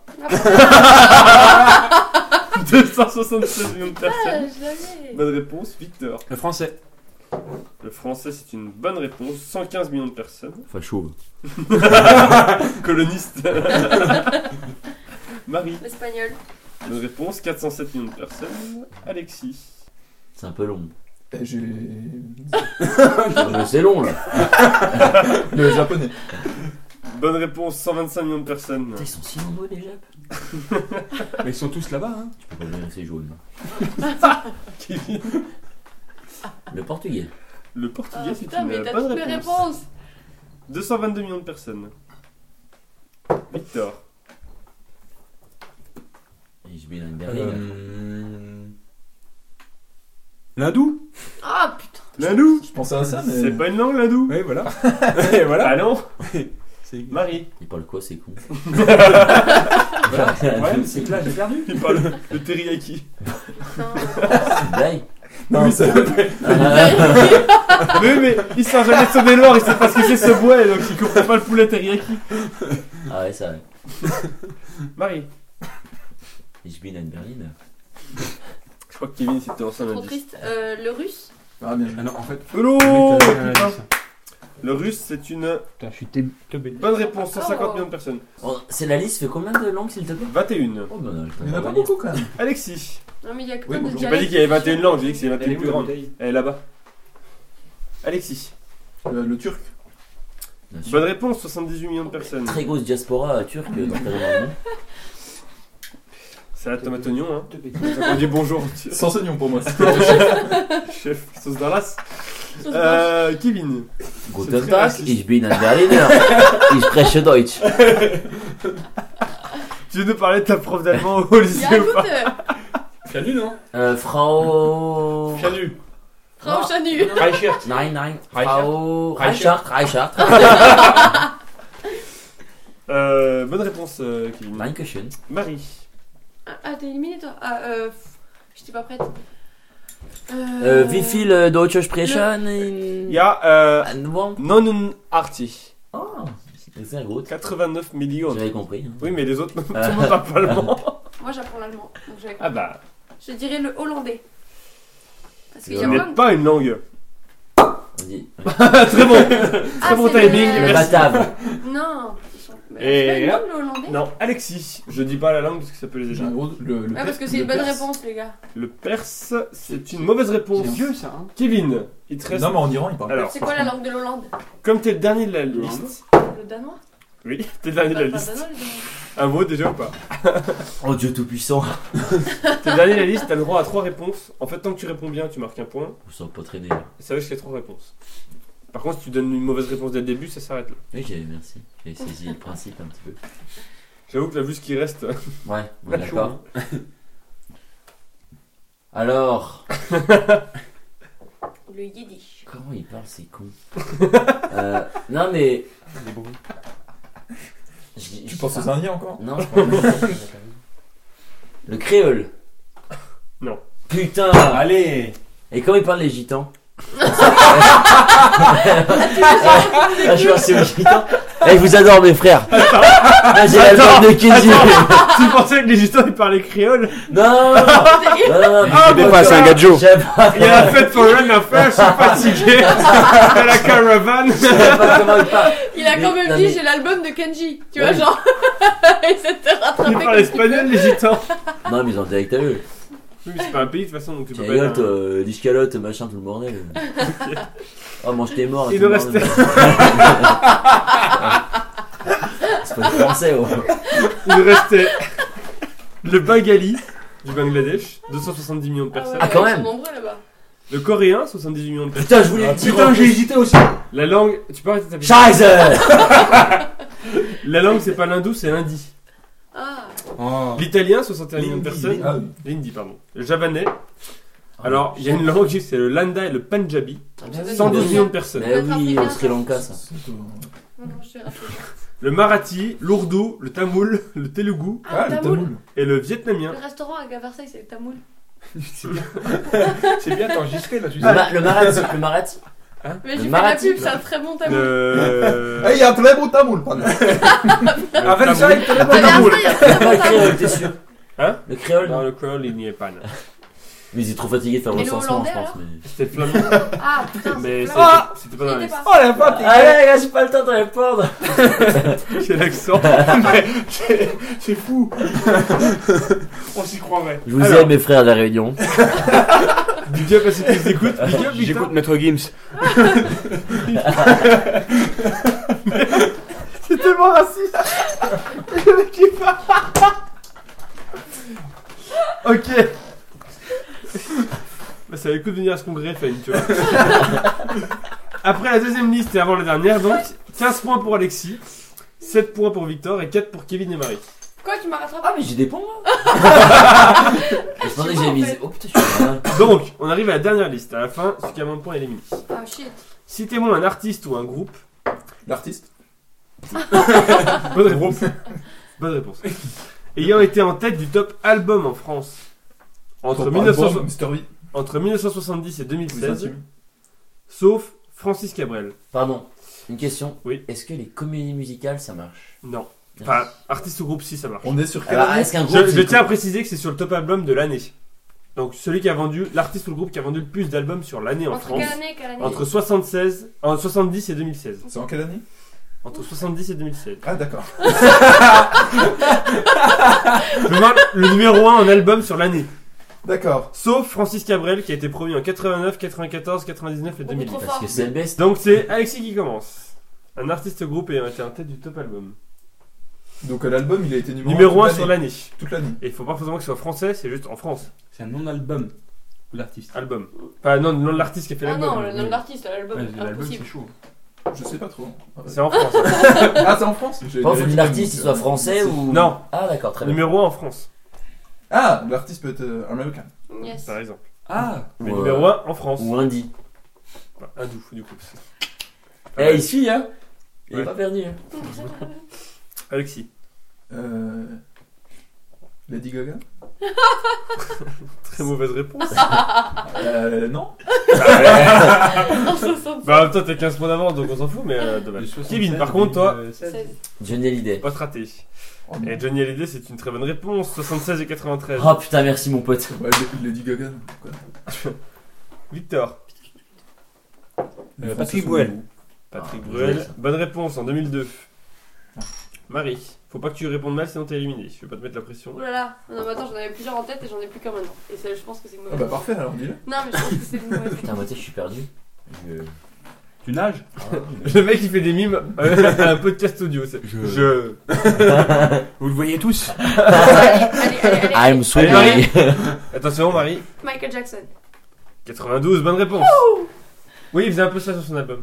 deux cent soixante-seize millions de Ah, personnes. je l'avais. Bonne réponse, Victor. Le français. Le français, c'est une bonne réponse. cent quinze millions de personnes. Enfin, chauve. Coloniste. Marie. L'espagnol. Bonne réponse, quatre cent sept millions de personnes. Alexis. C'est un peu long. Et j'ai. Non, mais c'est long là. Le japonais. Bonne réponse, cent vingt-cinq millions de personnes. Putain, ils sont si nombreux déjà. Mais ils sont tous là-bas, hein. Tu peux pas dire que c'est jaune. Kevin. Le portugais. Le portugais, Ah, c'est putain, mais une t'as bonne toutes mes réponse. réponses. deux cent vingt-deux millions de personnes. Victor. Et je vais dans une berline. Euh... L'hindou. Ah, putain. L'hindou. Je pensais à ça, mais. C'est pas une langue, l'hindou. Oui, voilà. Et voilà. Ah non. C'est... Marie. Il parle quoi, c'est con. Voilà. Le problème, c'est que là, j'ai perdu. Il parle le teriyaki. Non. C'est une blague. Non, c'est. Mais oui, mais il sort jamais de Saône-et-Loire, il sait pas ce que c'est ce bois, donc il comprend pas le poulet teriyaki. Ah ouais, ça. Marie. Ich bin in Berlin. Je crois que Kevin s'était lancé un Trop indice. triste. Euh, le russe. Ah, bien joué. Ah non, en fait. Hello, mec, t'as- putain. t'as- Le russe, c'est une Putain, je suis té- teubé. bonne réponse, cent cinquante Oh. millions de personnes. Oh, c'est la liste, fait combien de langues s'il te plaît? vingt et une. Oh, bah, Il y en a pas beaucoup quand même. Alexis. Non, mais il y a que Oui, plein de bonjour. J'ai pas dit qu'il y avait vingt et une langues, j'ai dit que c'est les vingt et Elle est une où plus la grandes. bouteille? Elle est là-bas. Alexis. Le, le turc. Bien sûr. Bonne réponse, soixante-dix-huit millions de personnes. Très grosse diaspora turque dans le monde. C'est la tomate oignon, hein. On dit bonjour. Sans oignon pour moi. Chef, sauce Dallas. Sauce Euh, Kevin. Guten très Tag, raciste. ich bin ein Berliner. Ich spreche Deutsch. Tu veux nous parler de ta prof d'allemand au lycée Ja, ou gut. pas Fianu, non Euh, Frau... Fianu. Frau Chanu. Reichert. Nein, nein. Reichert. Frau... Reichert. Reichert, Reichert. euh, Bonne réponse, euh, Kevin. Dankeschön. Marie. Ah, ah, t'es éliminé toi. Ah, euh. pff, J'étais pas prête. Euh, wie viel äh, Deutsche sprechen in... Ja, äh, Ein Wort? neunundachtzig. Ah, c'est gut. quatre-vingt-neuf millions. J'avais compris. hein. Oui, mais les autres, tout le monde parle pas allemand. Moi j'apprends l'allemand. Donc j'ai- Ah bah, je dirais le hollandais. Parce qu'il y Le a ce plein n'est de. pas une langue. On dit... Très bon. Ah, Très bon c'est timing. le- Le Merci. batave. Non. ils sont- mais Et c'est pas une hop. langue, le hollandais. Non, Alexis. Je dis pas la langue parce que ça peut les J'ai aider. un gros. Le, le Ouais, parce que c'est le une bonne perse. réponse, les gars. Le perse, c'est une mauvaise réponse. C'est vieux, ça. Hein. Kevin, il te reste. Non, mais en Iran, il parle. Alors, C'est quoi la langue de l'Hollande? comme t'es le dernier de la Le liste. Le danois? Oui, t'es le dernier de la Pas liste. danois, les Danois. Un mot déjà ou pas? Oh Dieu tout-puissant. T'es le dernier de la liste, t'as le droit à trois réponses. En fait, tant que tu réponds bien, tu marques un point. Vous sens pas traîner. Et ça va jusqu'à trois réponses. Par contre, si tu donnes une mauvaise réponse dès le début, ça s'arrête là. Oui, j'ai, merci. J'ai saisi le principe un petit peu. J'avoue que la vue ce qui reste. Ouais, Pas ouais chaud, d'accord. Alors, Le yiddish. comment il parle, c'est con. euh, non mais... Il est beau. je- Tu je- penses aux Indiens encore? Non, je pense pas. Le créole. Non. Putain. Allez. Et comment ils parlent les gitans? Ah, je suis assez aux gitans. Eh, je vous adore mes frères. Là, j'ai l'album de Kenji. Tu pensais que les gitans ils parlaient créole? Non, non, non, non, non, non, Ah, mais- bon, pas, c'est un gars de Joe. Je savais pas, Il y a la fête pour rien à faire, je suis fatigué. À la caravane. je savais pas comment ils parlent. Il a quand Mais- même non, dit mais- j'ai l'album de Kenji. Tu Ouais. vois, genre. Il s'était rattrapé. Ils comme parlent espagnol, les gitans. Non, mais ils ont le dialecte à eux. Oui, mais c'est pas un pays de toute façon, donc tu peux Tu pas rigoles, être toi, un- euh, l'iscalote, machin, tout le bordel. Oh, mange tes morts. Il tout nous le restait. bordel. C'est pas du français, oh. Il nous restait le Bengali du Bangladesh, deux cent soixante-dix millions de personnes. Ah, quand Ils même. sont nombreux là-bas. Le coréen, soixante-dix-huit millions de personnes. Putain, je voulais le dire. Putain, j'ai hésité aussi. La langue, tu peux arrêter de taper. Scheiße. La langue, c'est pas l'hindou, c'est l'hindi. Ah. Oh. L'italien, soixante et un millions de L'hindi, personnes. ah oui. L'hindi, pardon. Le javanais. Alors, il y a une langue, c'est le landa et le punjabi. cent douze millions de personnes. Mais oui, au Sri Lanka, ça. C'est, euh, Non, non, je te rappelle. Le marathi, l'ourdou, le tamoul, le telugu Ah, le Tamoul. tamoul. et le vietnamien. Le restaurant à Versailles, c'est le tamoul. C'est bien. C'est bien, t'es enregistré là, tu Le, sais. ma- le marathi, le marathi. Mais Le j'ai fait la marathi, pub, c'est un très bon tamoul. Le. Eh, il y a un très beau tamoul, pardon. le À Versailles, tamoul. t'as À tamoul. Versailles, il y a un Pas très bon le créole, tamoul. t'es sûr? Hein? Le créole, Non, non. le créole, il n'y est pas. là. Mais il est trop fatigué de faire le Et le recensement, je hollandais, pense. Mais... C'était flamand, Ah putain, mais c'est c'était flamand. c'était pas dans la Il liste. était Oh la patte, Allez, les gars, j'ai pas le temps de répondre. J'ai l'accent. c'est fou. On s'y croirait. Je vous Alors. aime, mes frères de la Réunion. Big up à ceux qui nous écoutent. Big up, Victor. J'écoute Maître Gims. C'est tellement raciste. Le mec qui parle. Ok. Bah, ça avait coûté de venir à ce congrès, Fane, tu vois. Après la deuxième liste et avant la dernière, donc quinze points pour Alexis, sept points pour Victor et quatre pour Kevin et Marie. Quoi, tu m'as rattrapé? Ah, mais j'ai des points, moi. Je pensais que j'avais visé. Oh putain, je suis malin. Donc, on arrive à la dernière liste. À la fin, celui qui a moins de points est éliminé. Ah shit. Citez-moi un artiste ou un groupe. L'artiste. Bonne réponse. Bonne réponse. Ayant été en tête du top album en France entre, Top mille neuf cent album, Mister V. entre mille neuf cent soixante-dix et deux mille Vous seize, intime. sauf Francis Cabrel. Pardon, une question. Oui. Est-ce que les comédies musicales, ça marche? Non. Enfin, artiste ou groupe, si ça marche. On est sur quelle Alors, année? est-ce qu'un groupe. Je, je c'est- tiens à préciser que c'est sur le top album de l'année. Donc celui qui a vendu, l'artiste ou le groupe qui a vendu le plus d'albums sur l'année en Entre France. quelle année, quelle année? Entre soixante-seize, en soixante-dix et deux mille seize. C'est en quelle année? Entre soixante-dix et deux mille seize. Ah, d'accord. Je demande le numéro un en album sur l'année. D'accord. Sauf Francis Cabrel qui a été premier en quatre-vingt-neuf, quatre-vingt-quatorze, quatre-vingt-dix-neuf et deux mille. Trop Parce que fort. c'est le best. Donc c'est Alexis qui commence. Un artiste groupe ayant été en tête du top album. Donc euh, l'album, il a été numéro, Numéro un toute sur l'année. l'année. Toute l'année. Et il faut pas forcément que ce soit français, c'est juste en France. C'est un nom d'album. Ou l'artiste. Album. Enfin, non, le nom de l'artiste qui a fait Ah l'album. non, le nom de l'artiste, l'album, Ouais, l'album, impossible. c'est chaud. Je sais pas trop. C'est en France. Ah, c'est en France. J'ai- Faut j'ai- que l'artiste il soit français ou. Non. Ah, d'accord, très bien. Numéro un en France, Ah, l'artiste peut être euh, américain. Yes. par exemple. Ah Mais Ouais. numéro un en France. Ou indie. Bah, hindou, du coup. Eh, il suit, hein. Il est Ouais. pas perdu. Hein. Alexis. Euh... Lady Gaga. Très mauvaise réponse. Euh, non. En soixante. Bah, en même temps, t'as quinze points d'avance, donc on s'en fout, mais euh, dommage. Kevin, par contre, toi, seize. Johnny Hallyday. pas te rater. Oh, non. Et Johnny Hallyday, c'est une très bonne réponse. soixante-seize et quatre-vingt-treize. Oh putain, merci mon pote. Ouais, Lady Gaga. non. Quoi. Victor. Les Euh, Français Patrick sont Bruel. debout. Patrick Ah, Bruel. joli, ça. Bonne réponse en deux mille deux. Marie. Faut pas que tu répondes mal, sinon t'es éliminé. Je vais pas te mettre la pression. Ouh là là. Non, mais attends, j'en avais plusieurs en tête et j'en ai plus qu'un maintenant. Et ça, je pense que c'est une Ah mauvaise. bah parfait, alors dis-le. Non, mais je pense que c'est une mauvaise. Putain, moi, tu sais, je suis perdu. Je- Tu nages Le mec, il fait des mimes à un podcast audio. c'est- Je- Je. Vous le voyez tous Allez, allez, allez, allez. I'm swimming. Marie. Attention, Marie. Michael Jackson. quatre-vingt-douze, bonne réponse. Oui, il faisait un peu ça sur son album.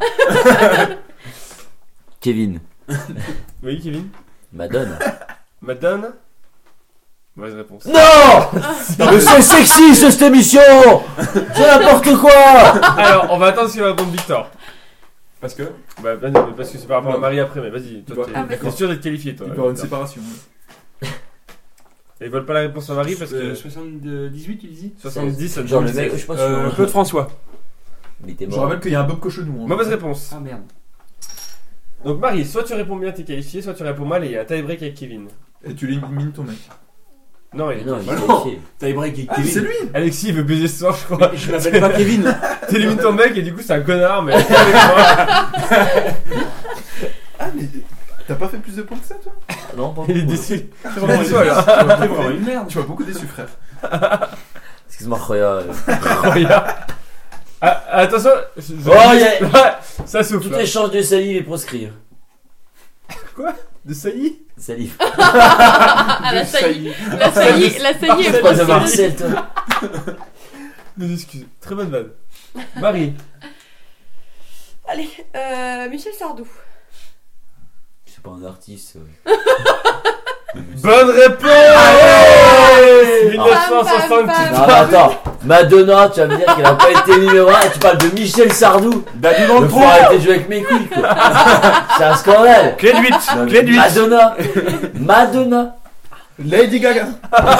Kevin. Oui, Kevin. Madonna. Madonna. Mauvaise réponse. Non. Mais c'est sexy cette émission. C'est n'importe quoi. Alors, on va attendre ce qu'il va répondre Victor. Parce que Bah, vas-y, mais parce que c'est par rapport à Non. Marie après, mais vas-y. Toi, Il t'es va- Ah, vas-y. t'es sûr d'être qualifié, toi. il peut y avoir une Victor. séparation. ouais. Et ils veulent pas la réponse à Marie parce Euh, que. soixante-dix-huit, tu dis soixante-dix, ça Genre le devient mec, je dix-sept. sais pas euh, si Claude François. il était Je mort. rappelle qu'il y a un Bob Cochonou. hein. Mauvaise réponse. Ah merde. Donc, Marie, soit tu réponds bien, t'es qualifié, soit tu réponds mal et il y a un tie-break avec Kevin. Et tu élimines ton mec. Non, Mais il non, il Bah est non. qualifié. T'as break avec Ah, Kevin. c'est lui. Alexis, il veut baiser ce soir, je crois. Je m'appelle pas Kevin. T'élimines ton mec et du coup, c'est un connard, mais. Ah, mais t'as pas fait plus de points que ça, toi? Non, pas il est beaucoup. déçu. C'est vraiment Toi, là. T'es vraiment une merde. Tu m'as beaucoup déçu, frère. Excuse-moi, Roya. Regarde. Ah, attention. je- je- Oh, y a- Ouais, ça souffle. Tout échange de salive est proscrit. De saillie. Salive. Ah, la saillie. La saillie, la saillie est Pas de possible. Marcel, toi. Mes excuses. Très bonne vanne. Marie. Allez, euh, Michel Sardou. C'est pas un artiste. Bonne réponse. Allez. mille neuf cent soixante. Pam, pam, Non, mais attends. Madonna, tu vas me dire qu'elle a pas été numéro un et tu parles de Michel Sardou. Dadou dans Il le faut trou. arrêter de jouer avec mes couilles, quoi. C'est un scandale. Clé de huit. Non, mais Clé de huit. Madonna. Madonna. Lady Gaga.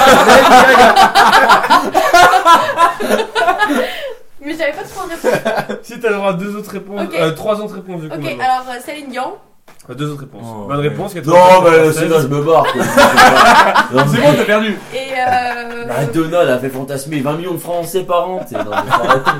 Mais j'avais pas trop de réponse. Si t'as le droit à deux autres réponses, Ok. euh, trois autres réponses du coup. Ok, maintenant. alors euh, Céline Dion. Euh, Deux autres réponses. Oh, Bonne ouais. réponse. Non, quatre-vingt-quatorze, mais c'est là, je seize. me barre, quoi. Non, C'est mais- bon, t'as perdu. Et euh. Madonna, elle a fait fantasmer vingt millions de francs en séparant. t'sais, non, mais faut arrêter.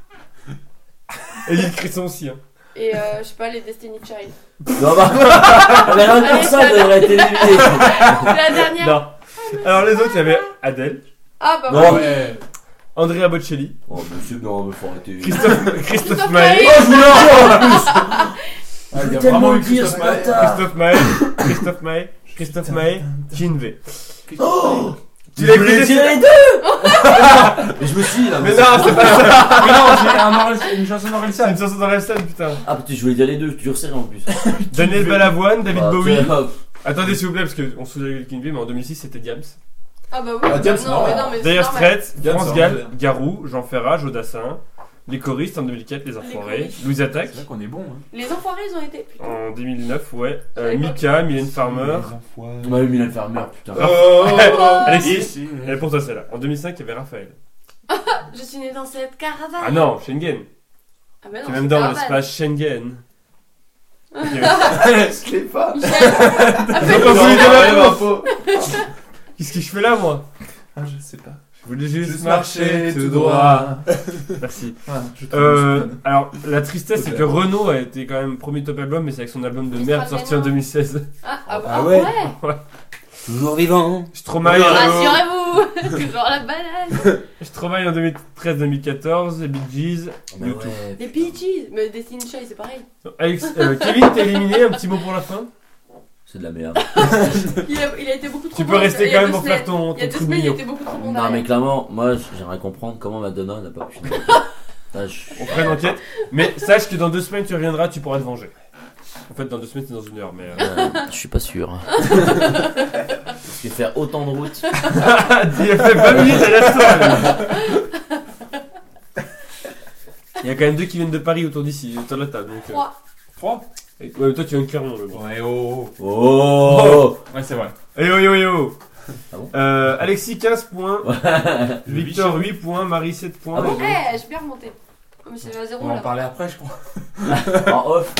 Et Lille Crisson aussi. Hein. Et euh, je sais pas, les Destiny Child. Non, bah. Mais rien que Allez, pour ça, ça elle devrait être éliminée. La dernière. Non. Alors les autres, il y avait Adèle, Ah bah Non. oui. Ouais. Andrea Bocelli, Oh, monsieur, non, mais faut arrêter. Christophe, Christophe Christophe Maé, Maé. Oh, je voulais en dire en plus. Ah, il y a Tellement vraiment le eu dire, Christophe ce Maé. bâtard. Christophe Maé, Christophe Maé, Christophe Maé, Kinvé. Oh, Tu tu l'as voulais écrit dire les deux. Mais je me suis dit, là. Mais non, c'est pas ça. Mais non, j'ai un Orelsan- une chanson C'est d'Orelsan. une chanson d'Orelsan, putain. Ah, putain, je voulais dire les deux, je te jure, c'est en plus. Daniel Balavoine, David Ah, Bowie. tiens, hop. Attendez s'il vous plaît, parce qu'on se souvient de Kinvé, mais en deux mille six c'était Diams. Ah bah oui. Ah, Diams, non, mais non. non, mais c'est D'ailleurs normal. Straits, Diams, France c'est Gall, anglais. Garou, Jean Ferrat, Jodassin. Les choristes en deux mille quatre, Les Enfoirés. choristes. Louise Attaque. C'est là qu'on est bon. Hein. Les enfoirés, ils ont été. Putain. En deux mille neuf, ouais. Euh, À l'époque. Mika, Mylène Farmer. On m'a eu Milan Farmer, putain. Oh, Alexis. Ici. Elle est pour toi celle-là. En deux mille cinq, il y avait Raphaël. Je suis née dans cette caravane. Ah non, Schengen. Ah bah non, C'est même c'est dans caravane. l'espace Schengen. je l'ai pas. Michel. Donc, on Non, voulait dire ouais, la info. Qu'est-ce que je fais là, moi? Ah, je sais pas. Je voulais juste, Juste marcher marcher tout tout droit. droit. Merci. Ah, je trouve Euh, que alors, la tristesse, c'est Ok. que Renaud a été quand même premier top album, mais c'est avec son album de merde sorti en deux mille seize. Ah, ah, Ah ouais. ouais. Toujours vivant. Stromae, Rassurez-vous. Toujours la banane. Stromae en deux mille treize deux mille quatorze, les Bee Gees, Mais YouTube. ouais. Les Peaches. Mais Destiny Child, c'est pareil. Alex, euh, Kevin, t'es éliminé, un petit mot pour la fin. C'est de la merde. Il a, il a été beaucoup trop Tu bon, peux rester il y a quand même deux pour faire semaines. ton, Il y a ton deux truc semaines, il mignon. était beaucoup trop bon. Non, derrière. mais clairement, moi, j'aimerais comprendre comment Madonna n'a pas pu. Ah, je... On fera une enquête. Mais sache que dans deux semaines, tu reviendras, tu pourras te venger. En fait, dans deux semaines, c'est dans une heure, mais. Euh... Euh, je suis pas sûr. Parce que faire autant de route. Il a fait vingt minutes à la Il y a quand même deux qui viennent de Paris autour d'ici, autour de la table. Donc, euh... Trois. Trois Et- Ouais, mais toi, tu viens de Clermont, le bon. Ouais, oh, oh. Oh, Ouais, c'est vrai. Eh yo yo yo Ah bon euh, Alexis quinze points, Victor huit points, Marie sept points. Ah bon et donc- Eh, j'ai bien remonté. Oh, mais c'est à zéro On va en là. parler après, je crois. En off.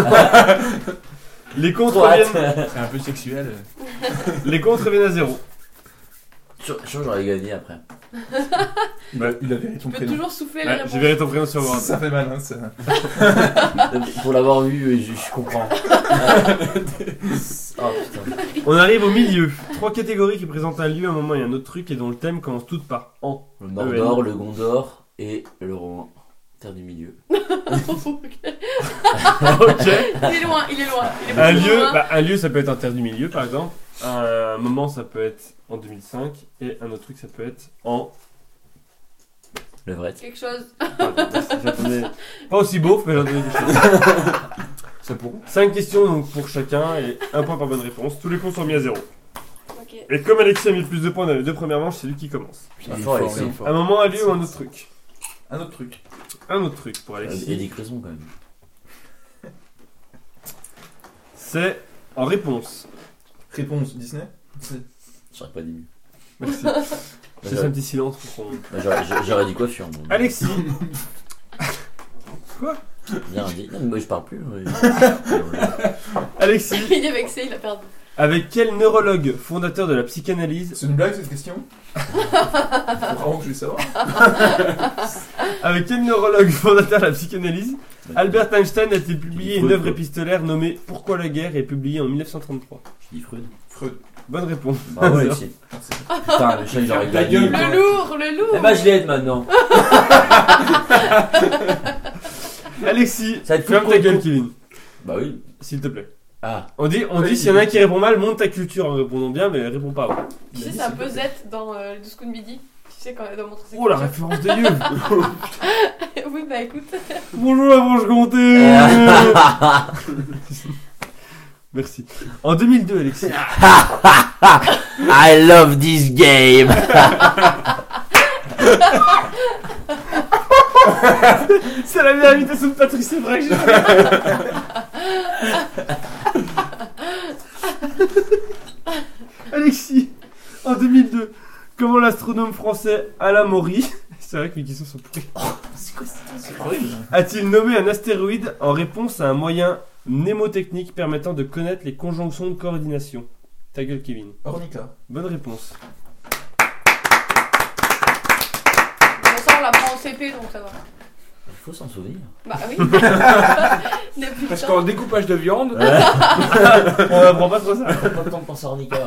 Les comptes Trop hâte. reviennent, C'est un peu sexuel. les comptes reviennent à zéro. Je je crois que j'aurais gagné après. Bah, il a vérifié ton Tu peux prénom. toujours souffler les Ouais, réponses. j'ai vérifié ton prénom sur Word. Ça fait mal, hein, ça. Pour l'avoir vu, je, je comprends. Oh putain. On arrive au milieu. Trois catégories qui présentent un lieu, un moment et un autre truc et dont le thème commence toutes par en. Le Mordor, le Gondor et le Rohan. Terre du milieu. Ok. Ok. Il est loin, il est loin. Il est Un beaucoup lieu, loin. bah, un lieu, ça peut être un terre du milieu, par exemple. Un moment, ça peut être en deux mille cinq. Et un autre truc, ça peut être en. Le vrai. Quelque chose. Pardon, merci, j'attendais- Pas aussi beau, mais j'attendais quelque chose. Ça pourrait. cinq questions donc pour chacun et un point par bonne réponse. Tous les points sont mis à zéro. Ok. Et comme Alexis a mis le plus de points dans les deux premières manches, c'est lui qui commence. Putain, Il est fort, fort, Alexis. il est fort. Un moment, un lieu ou un autre truc. Un autre truc. Un autre truc pour Alexis. Eddie Cresson quand même. C'est en réponse. Réponse Disney. C'est- J'aurais pas dit mieux. Merci. Bah, C'est un J'aurais petit silence pour qu'on. bah, j'aurais- j'aurais dit coiffure. Moi. Alexis, Bien dit. Non, mais moi je parle plus. oui. Alexis, Il est vexé, il a perdu. avec quel neurologue fondateur de la psychanalyse, C'est une blague cette question. Faut vraiment que je vais savoir. avec quel neurologue fondateur de la psychanalyse, Albert Einstein a-t-il publié une Freud, œuvre quoi. épistolaire nommée Pourquoi la guerre et publiée en mille neuf cent trente-trois. Je dis Freud. Freud. Bonne réponse. Bravo Alexis. Putain, le chat il aurait Ta gagné. gueule. Le lourd, le lourd. Eh bah je l'aide maintenant. Alexis, Ça va être ferme full ta gueule, concours. Kevin, Bah oui. s'il te plaît. Ah. On dit, on dit s'il y en a un qui répond mal, monte ta culture en répondant bien, mais réponds pas. Ouais. Tu sais, c'est un peu Z dans euh, le douze coups de midi. Tu sais, quand elle doit montrer ses Oh la cultures. référence des yeux. Oui, bah écoute. Bonjour la Franche-Comté. Merci. En deux mille deux, Alexis. I love this game. C'est la meilleure imitation de Patrice Evra que j'ai Alexis, en deux mille deux, comment l'astronome français Alain Maury, c'est vrai que mes questions sont pourries, C'est horrible. a-t-il nommé un astéroïde en réponse à un moyen mnémotechnique permettant de connaître les conjonctions de coordination? Ta gueule, Kevin. Ornica. Bonne réponse. Bon, ça, on l'apprend au C P, donc ça va. Il faut s'en souvenir. Bah oui. Depuis Parce le temps. qu'en découpage de viande, On n'apprend pas trop ça. Pas le temps de penser à Ornica.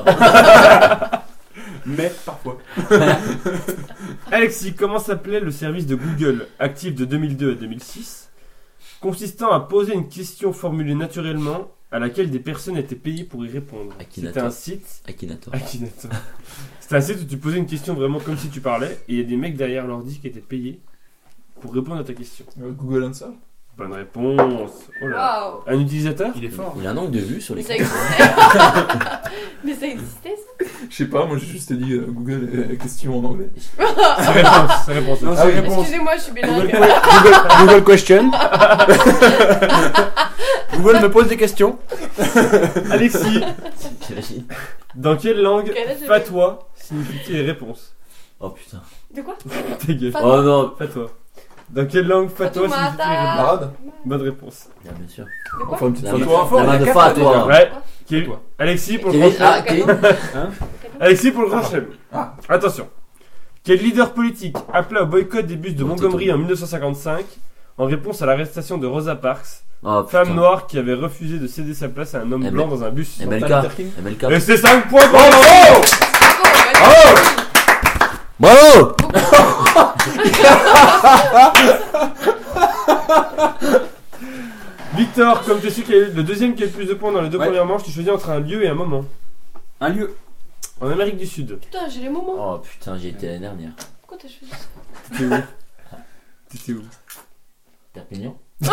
mais parfois. Alexis, comment s'appelait le service de Google, actif de deux mille deux à deux mille six, consistant à poser une question formulée naturellement à laquelle des personnes étaient payées pour y répondre? Akinator. C'était un site... Akinator. Akinator. C'était un site où tu posais une question vraiment comme si tu parlais, et il y a des mecs derrière l'ordi qui étaient payés pour répondre à ta question. Euh, Google Answer. Bonne réponse. Oh là. Waouh. Un utilisateur? Il est fort. Il a un angle de vue sur Mais les ça existait. Mais ça existait, ça. Je sais pas, moi j'ai juste dit euh, Google euh, question en anglais. C'est réponse, c'est réponse. Non, Ah oui. c'est réponse. Excusez-moi, je suis Google, bilingue. Google, Google question. Google me pose des questions. Alexis, J'imagine. dans quelle langue Quel âge j'avais fatwa signifie les réponses? Oh putain. De quoi? Ta gueule. Fatwa. Oh non. Fatwa. Dans quelle langue fatwa Fatoumata. signifie les réponses? Parade. Bonne réponse. Bien, bien sûr. De quoi? Enfin, une petite La photo main- info. la main de quatre fa, déjà. toi. Ouais. Toi. Kevin- Alexis pour le Kevin, grand ah, Kevin. Alexis pour le grand chelem. Ah. Attention. Quel leader politique appela au boycott des bus de Bon, Montgomery t'es en mille neuf cent cinquante-cinq en réponse à l'arrestation de Rosa Parks Oh, Femme putain. noire qui avait refusé de céder sa place à un homme M- blanc dans un bus. M L K. Martin Luther King. M L K. Et c'est cinq points pour Bravo. Bravo. Victor, comme tu es celui qui a eu le deuxième qui a eu le plus de points dans les deux Ouais. premières manches, tu choisis entre un lieu et un moment. Un lieu. En Amérique du Sud. Putain, j'ai les moments. Oh putain, j'y étais l'année dernière. Pourquoi t'as choisi ça? T'étais où T'étais où Perpignan.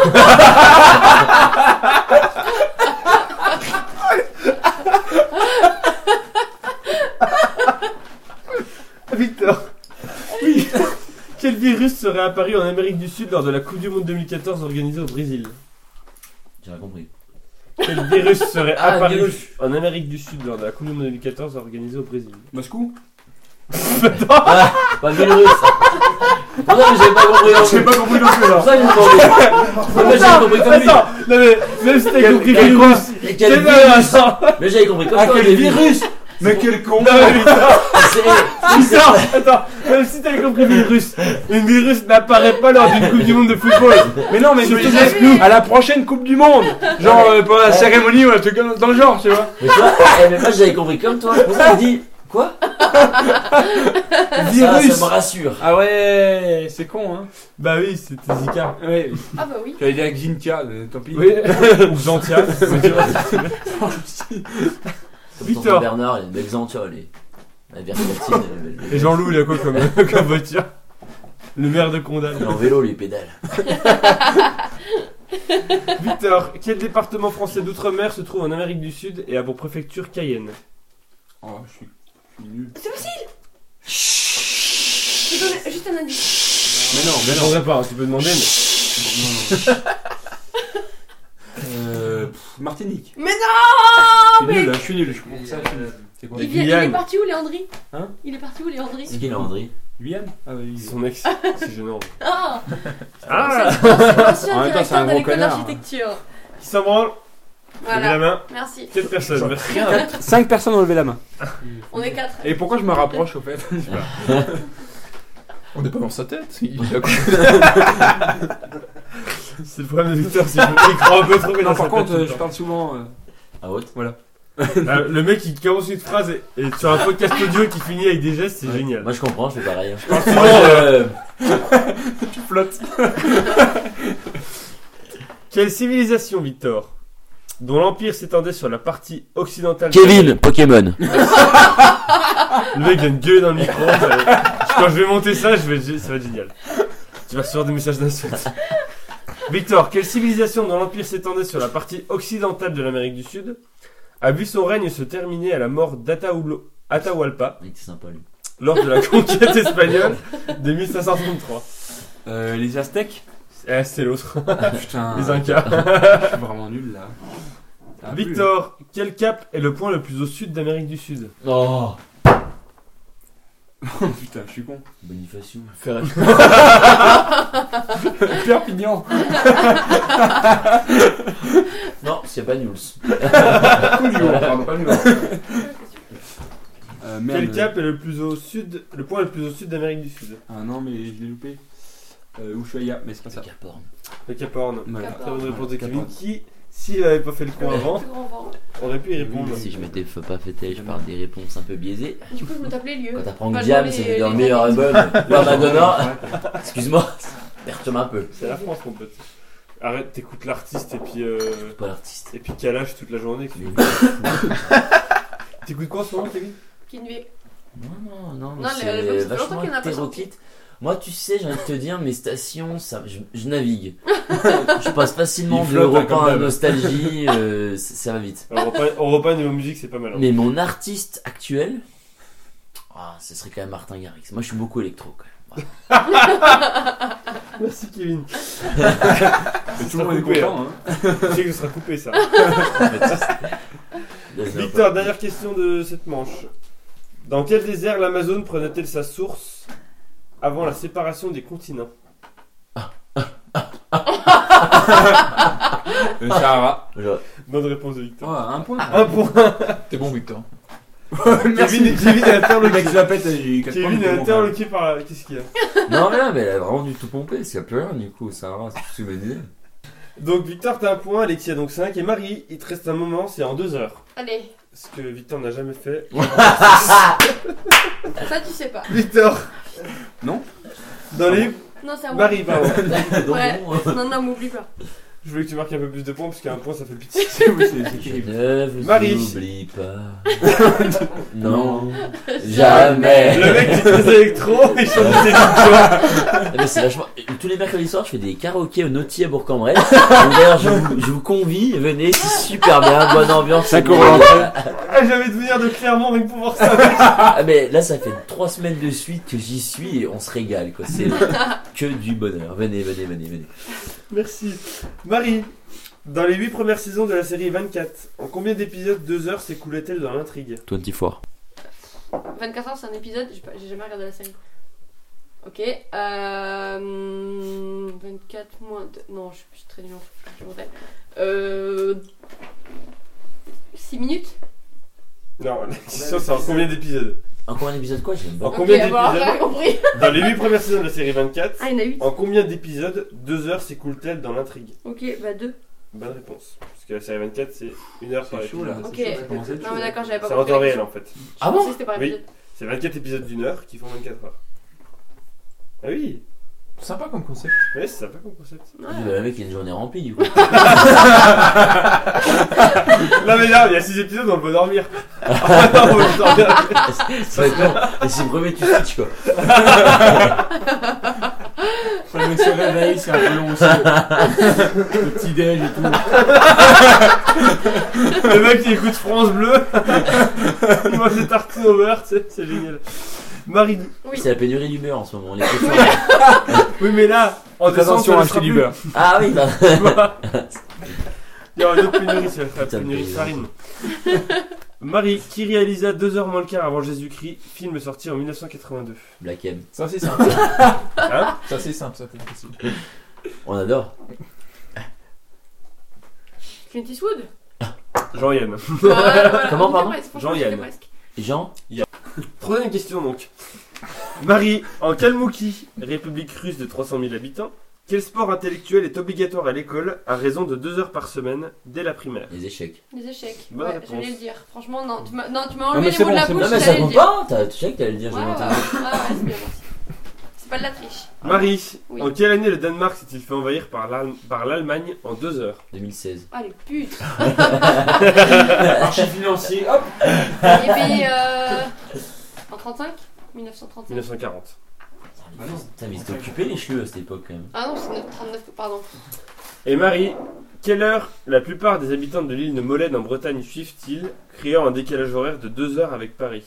Victor. Oui. Quel virus serait apparu en Amérique du Sud lors de la Coupe du Monde deux mille quatorze organisée au Brésil? J'ai rien compris. Quel virus serait Ah, apparu virus. en Amérique du Sud lors de la Coupe du Monde deux mille quatorze organisée au Brésil? Moscou. Ah, pas de virus. Non, mais j'avais pas compris. non J'ai plus. pas compris non plus C'est là. pour ça que j'ai demandé. Non, mais j'avais compris comme lui. Attends, non mais même si t'avais Quel- compris quel virus. Et quel C'est virus. non, attends. Mais j'avais compris comme Ah, toi. quel j'ai virus. vu. Mais quel con. Non mais Victor, C'est- Victor, attends, même si t'avais compris virus, une virus n'apparaît pas lors d'une Coupe du Monde de football. Mais non, mais je me Surtout disais avec nous. à la prochaine Coupe du Monde. Genre euh, pendant la cérémonie ou un truc dans le genre, tu vois. Mais toi, eh, mais moi j'avais compris comme toi. C'est pour ça que je dis. Quoi? Ça, Virus. ça me rassure. Ah ouais, c'est con hein. Bah oui, c'était Zika. Ouais. Ah bah oui. J'allais dire Xintia, euh, tant pis. Oui, ou Gentia. Comme Victor. tonton Bernard, les Bexantia, les. La verticine, elle est Et Jean-Loup, il a quoi comme, comme voiture? Le maire de Condal. Il est en vélo, les pédales. Victor, quel département français d'outre-mer se trouve en Amérique du Sud et a pour préfecture Cayenne? Oh, je suis, je suis nul. C'est facile. Je te donne juste un indice. Mais non, Je mais non. répondrai pas, hein, tu peux demander, mais. Non, non. Euh, pff, Martinique. Mais Je non suis mais... nul, là, je suis nul. Je comprends ça. je suis nul. C'est quoi? Il, vient, il Guyane. est parti où, Léandri? Hein? Il est parti où, Léandri? C'est qui Landry? Guyane. Ah oui. C'est son ex, c'est gênant. Ah, Ah c'est l'ancien En même temps, c'est directeur un de gros l'école connard. d'architecture. Qui s'en branle? Levez la Voilà, main. merci. Quelle personne? Merci. cinq personnes ont levé la main. On est quatre. Et pourquoi je me rapproche au fait? On n'est pas dans sa tête. Il a C'est le problème de Victor, c'est qu'il croit un peu trop dans Non, sa par contre, tête tout euh, le je temps. parle souvent. euh, Ah ouais? Ah, le mec il commence une phrase et, et sur un podcast audio qui finit avec des gestes, c'est Ouais. génial. Moi je comprends, je fais pareil. hein. Moi, Moi, euh, je- Tu flottes. Quelle civilisation, Victor, dont l'empire s'étendait sur la partie occidentale de- Kevin, Pokémon. Le mec vient de gueuler dans le micro. ça va- Quand je vais monter ça, je vais... ça va être génial. Tu vas recevoir des messages d'insultes. Victor, quelle civilisation dont l'empire s'étendait sur la partie occidentale de l'Amérique du Sud a vu son règne se terminer à la mort d'Atahualpa Atahualpa Mec, c'est sympa lui. lors de la conquête espagnole de mille cinq cent trente-trois? Euh, les Aztèques. Eh, c'est l'autre. Putain. Les Incas. Je suis vraiment nul là. Ça a plu. Victor, quel cap est le point le plus au sud d'Amérique du Sud? Oh, Putain, je suis con. Bonifacio. faire Perpignan. Non, c'est pas News. pardon, pas lui. Euh, merde. Quel cap est le plus au sud, le point le plus au sud d'Amérique du Sud? Ah non, mais je l'ai loupé. Euh, Ushuaia, mais c'est pas ça. Cap Horn. Le Cap Horn. Voilà. Très bonne réponse de Cap Kevin Horn. qui, s'il avait pas fait le con avant, Plus grand vent. aurait pu y répondre. Si je m'étais fait pas fêter, je parle des réponses un peu biaisées. Du coup, je me tape les lieux. Quand t'apprends Pas que Diam, dans c'est les- dans le les meilleur planètes. album. Pas Madonna. Excuse-moi, perturbe un peu. C'est la France, mon pote. Arrête, t'écoutes l'artiste et puis euh, C'est pas l'artiste. et puis Kalash toute la journée. T'écoutes quoi en ce moment, Kevin? Kinvey. Non, non, non, mais Non, c'est l'album, ça fait longtemps vachement qu'il y en a pas hétéroclite. Moi, tu sais, j'ai envie de te dire, mes stations, ça, je, je navigue. je passe facilement Il de flotte, hein, Europe comme un à d'hab. Nostalgie, euh, ça, ça va vite. Alors, on repas- on repas niveau musique, c'est pas mal. hein. Mais mon artiste actuel, ah, ce serait quand même Martin Garrix. Moi, je suis beaucoup électro, quand même. Voilà. Merci, Kevin. Mais tout le monde est coupé, content, hein. Je sais que ce sera coupé, ça. Désolé. Victor, dernière question de cette manche. Dans quel désert l'Amazone prenait-elle sa source avant la séparation des continents? Le Sahara. Je- Bonne réponse de Victor. Oh, un point. Un point. T'es bon, Victor. Kevin, Kevin est Le interloqué. mec, je la pète, j'ai eu quatre points. Kevin est mais bon, interloqué par. Qu'est-ce qu'il y a? Non, mais là, mais elle a vraiment du tout pompé, parce qu'il n'y a plus rien, du coup, ça va, c'est tout ce que je me disais. Donc Victor, t'as un point, Alexis a donc cinq, et Marie, il te reste un moment, c'est en deux heures. Allez, Ce que Victor n'a jamais fait. ça tu sais pas. Victor Non. Dans les... Non, c'est à moi. Marie, pardon. Donc, Ouais. bon, Non, non, m'oublie pas. Je voulais que tu marques un peu plus de points, parce qu'un point, ça fait pitié. C'est c'est- c'est je terrible. ne vous Marie. oublie pas. Non, jamais. Le mec qui faisait électro, il chante des victoires. Ah, mais c'est vachement... Tous les mercredis soirs, je fais des karaokés au Nautilus à Bourg-en-Bresse. Donc, D'ailleurs, je vous, je vous convie, venez, c'est super bien, bonne ambiance. cinq euros l'entrée. Ah, j'avais de venir de Clermont rien que pour voir ça. Ah, mais là, ça fait trois semaines de suite que j'y suis et on se régale, quoi. C'est que du bonheur. Venez, venez, venez, venez. Merci. Marie, dans les huit premières saisons de la série vingt-quatre, en combien d'épisodes deux heures s'écoulait-elle dans l'intrigue? vingt-quatre. vingt-quatre heures, c'est un épisode, j'ai pas- j'ai jamais regardé la série. Ok, euh... vingt-quatre moins deux... Non, je je suis très nulle en je me rappelle. Euh... six minutes. Non, la question c'est en combien d'épisodes? En combien d'épisodes quoi? J'aime En pas. combien Ok, bon, j'ai rien d'épisodes? compris. Dans les huit premières saisons de la série vingt-quatre, Ah, il y en a huit. en combien d'épisodes deux heures s'écoule-t-elle dans l'intrigue? Ok, bah deux. Bonne réponse. Parce que la série vingt-quatre c'est une heure par C'est chaud là. épisode. Ok. C'est chaud, ça commence à être Non, chaud. mais d'accord, j'avais pas C'est en compris. temps la réel question. en fait. Ah Je bon? pensais que c'était par Oui. épisode. C'est vingt-quatre épisodes d'une heure qui font vingt-quatre heures. Ah oui, Sympa comme concept. ouais, c'est sympa comme concept. Ouais. Bah, le mec, il a une journée remplie, du coup. Non mais là, il y a six épisodes, on peut dormir. Ah non, on peut dormir. Ça va être long. Et c'est le premier, tu switch, quoi. Quand le mec se réveille, c'est un peu long aussi. Le petit déj et tout. Le mec qui écoute France Bleu, il mange des tartines au beurre, tu sais, c'est génial. Marie, Oui. C'est la pénurie du beurre en ce moment. Les cochons. oui mais là, en Fais attention à acheter du beurre. Ah oui, bah. Il y aura une autre pénurie, c'est la Putain de pénurie de pénurie. farine. Marie, qui réalisa deux heures moins le quart avant Jésus-Christ, film sorti en mille neuf cent quatre-vingt-deux. Black M. Ça c'est simple. Hein? Ça c'est simple, ça c'est facile. On adore. Clint Eastwood. Jean-Yann. Ouais, voilà, Comment, j'étais pardon presque, franchement, Jean-Yann. j'étais presque. Jean? Troisième question donc. Marie, en Kalmoukie, république russe de trois cent mille habitants, quel sport intellectuel est obligatoire à l'école à raison de deux heures par semaine dès la primaire? Les échecs. Les échecs. Bonne Ouais, réponse. j'allais le dire. Franchement, non, tu m'as non, tu m'as mais enlevé les c'est mots de bon, la c'est bouche, bon. Non, mais ça j'allais le compte dire. pas. T'as- Tu sais que t'allais le dire, Ouais, j'ai ouais, entendu. ouais, ouais, c'est bien parti. C'est pas de la triche. Marie, Oui. en quelle année le Danemark s'est-il fait envahir par l'Al- par l'Allemagne en deux heures? deux mille seize. Ah, les putes. Archi financier, hop. Il est payé euh... en trente-cinq mille neuf cent trente-cinq. mille neuf cent quarante. Bah non. Putain, mais ils étaient occupés les cheveux à cette époque quand même. Ah non, c'est neuf- trente-neuf, pardon. Et Marie, quelle heure la plupart des habitants de l'île de Molène en Bretagne suivent-ils, créant un décalage horaire de deux heures avec Paris?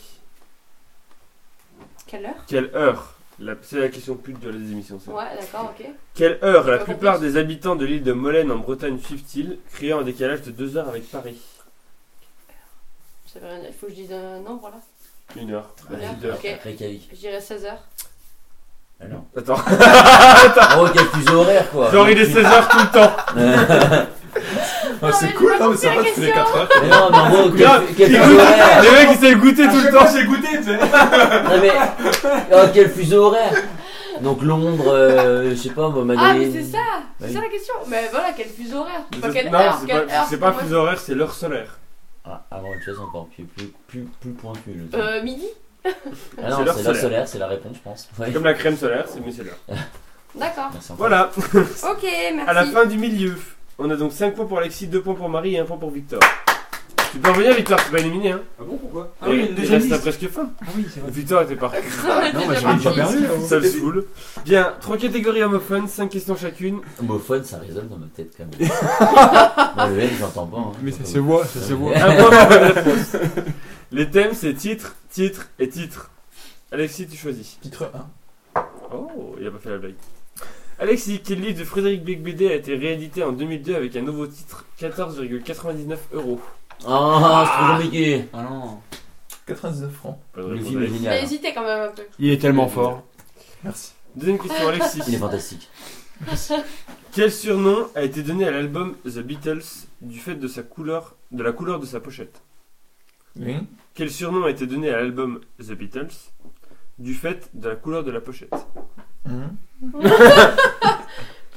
Quelle heure? Quelle heure la- C'est la question pute de la émission, ça. Ouais, d'accord, ok. Quelle heure la Pas plupart compris. des habitants de l'île de Molène en Bretagne suivent-ils, créant un décalage de deux heures avec Paris? Ça veut rien dire. Il faut que je dise un nombre là. Une heure. Une heure, Une heure. ok. Reykjavik. Je dirais seize heures. Ah non. Attends, Oh, quel fuseau horaire quoi. genre il est seize heures tout le temps. Ah, c'est mais cool, j'ai pas non mais ça compris va, la c'est les question. quatre heures. Mais non, mais en gros, Grave, quel, quel il fuseau goûte. horaire. Les mecs ils savent goûter tout le temps. j'ai goûté, tu sais. Non mais, oh, quel fuseau horaire. Donc Londres, euh, je sais pas, moi, Ah, mais Madrid. c'est ça! C'est Oui. ça la question! Mais voilà, quel fuseau horaire? Mais Pas ça- quelle non, heure? c'est Quelle pas, heure? c'est pas Moi, fuseau horaire, c'est l'heure solaire. Ah, avant une chose encore plus, plus, plus, plus pointue. je sais. Euh, midi? ah c'est non, l'heure c'est l'heure solaire. solaire, c'est la réponse, je pense. Ouais. Comme la crème solaire, c'est mais c'est l'heure. D'accord. Merci encore. Voilà, Ok, merci. à la fin du milieu, on a donc cinq points pour Alexis, deux points pour Marie et un point pour Victor. Tu peux revenir Victor, tu vas éliminer hein. Ah bon, pourquoi? Ah Et oui, une il deuxième reste à liste. presque fin. Ah oui, c'est vrai. Victor était parti. Non, bah, Déjà j'ai déjà parti. perdu là. Ça le saoule. Bien, trois catégories homophones, cinq questions chacune. Homophone, ça résonne dans ma tête quand même. Moi, le N, j'entends pas. Hein. Mais ça se voit, ça se voit. Un point pour bonne réponse. Les thèmes c'est titre, titre et titre. Alexis, tu choisis. Titre un. Oh, il a pas fait la blague. Alexis, quel livre de Frédéric Becbédé a été réédité en deux mille deux avec un nouveau titre, quatorze virgule quatre-vingt-dix-neuf euros? Ah, c'est trop compliqué. Ah non. quatre-vingt-dix-neuf francs. Pas de Le réponse, film est Alexis. J'ai génial. hésité quand même un peu. Il est tellement fort. Merci. Deuxième question, Alexis. Il est fantastique. Quel surnom a été donné à l'album The Beatles du fait de sa couleur, de la couleur de sa pochette? Oui. Quel surnom a été donné à l'album The Beatles du fait de la couleur de la pochette? Mhm.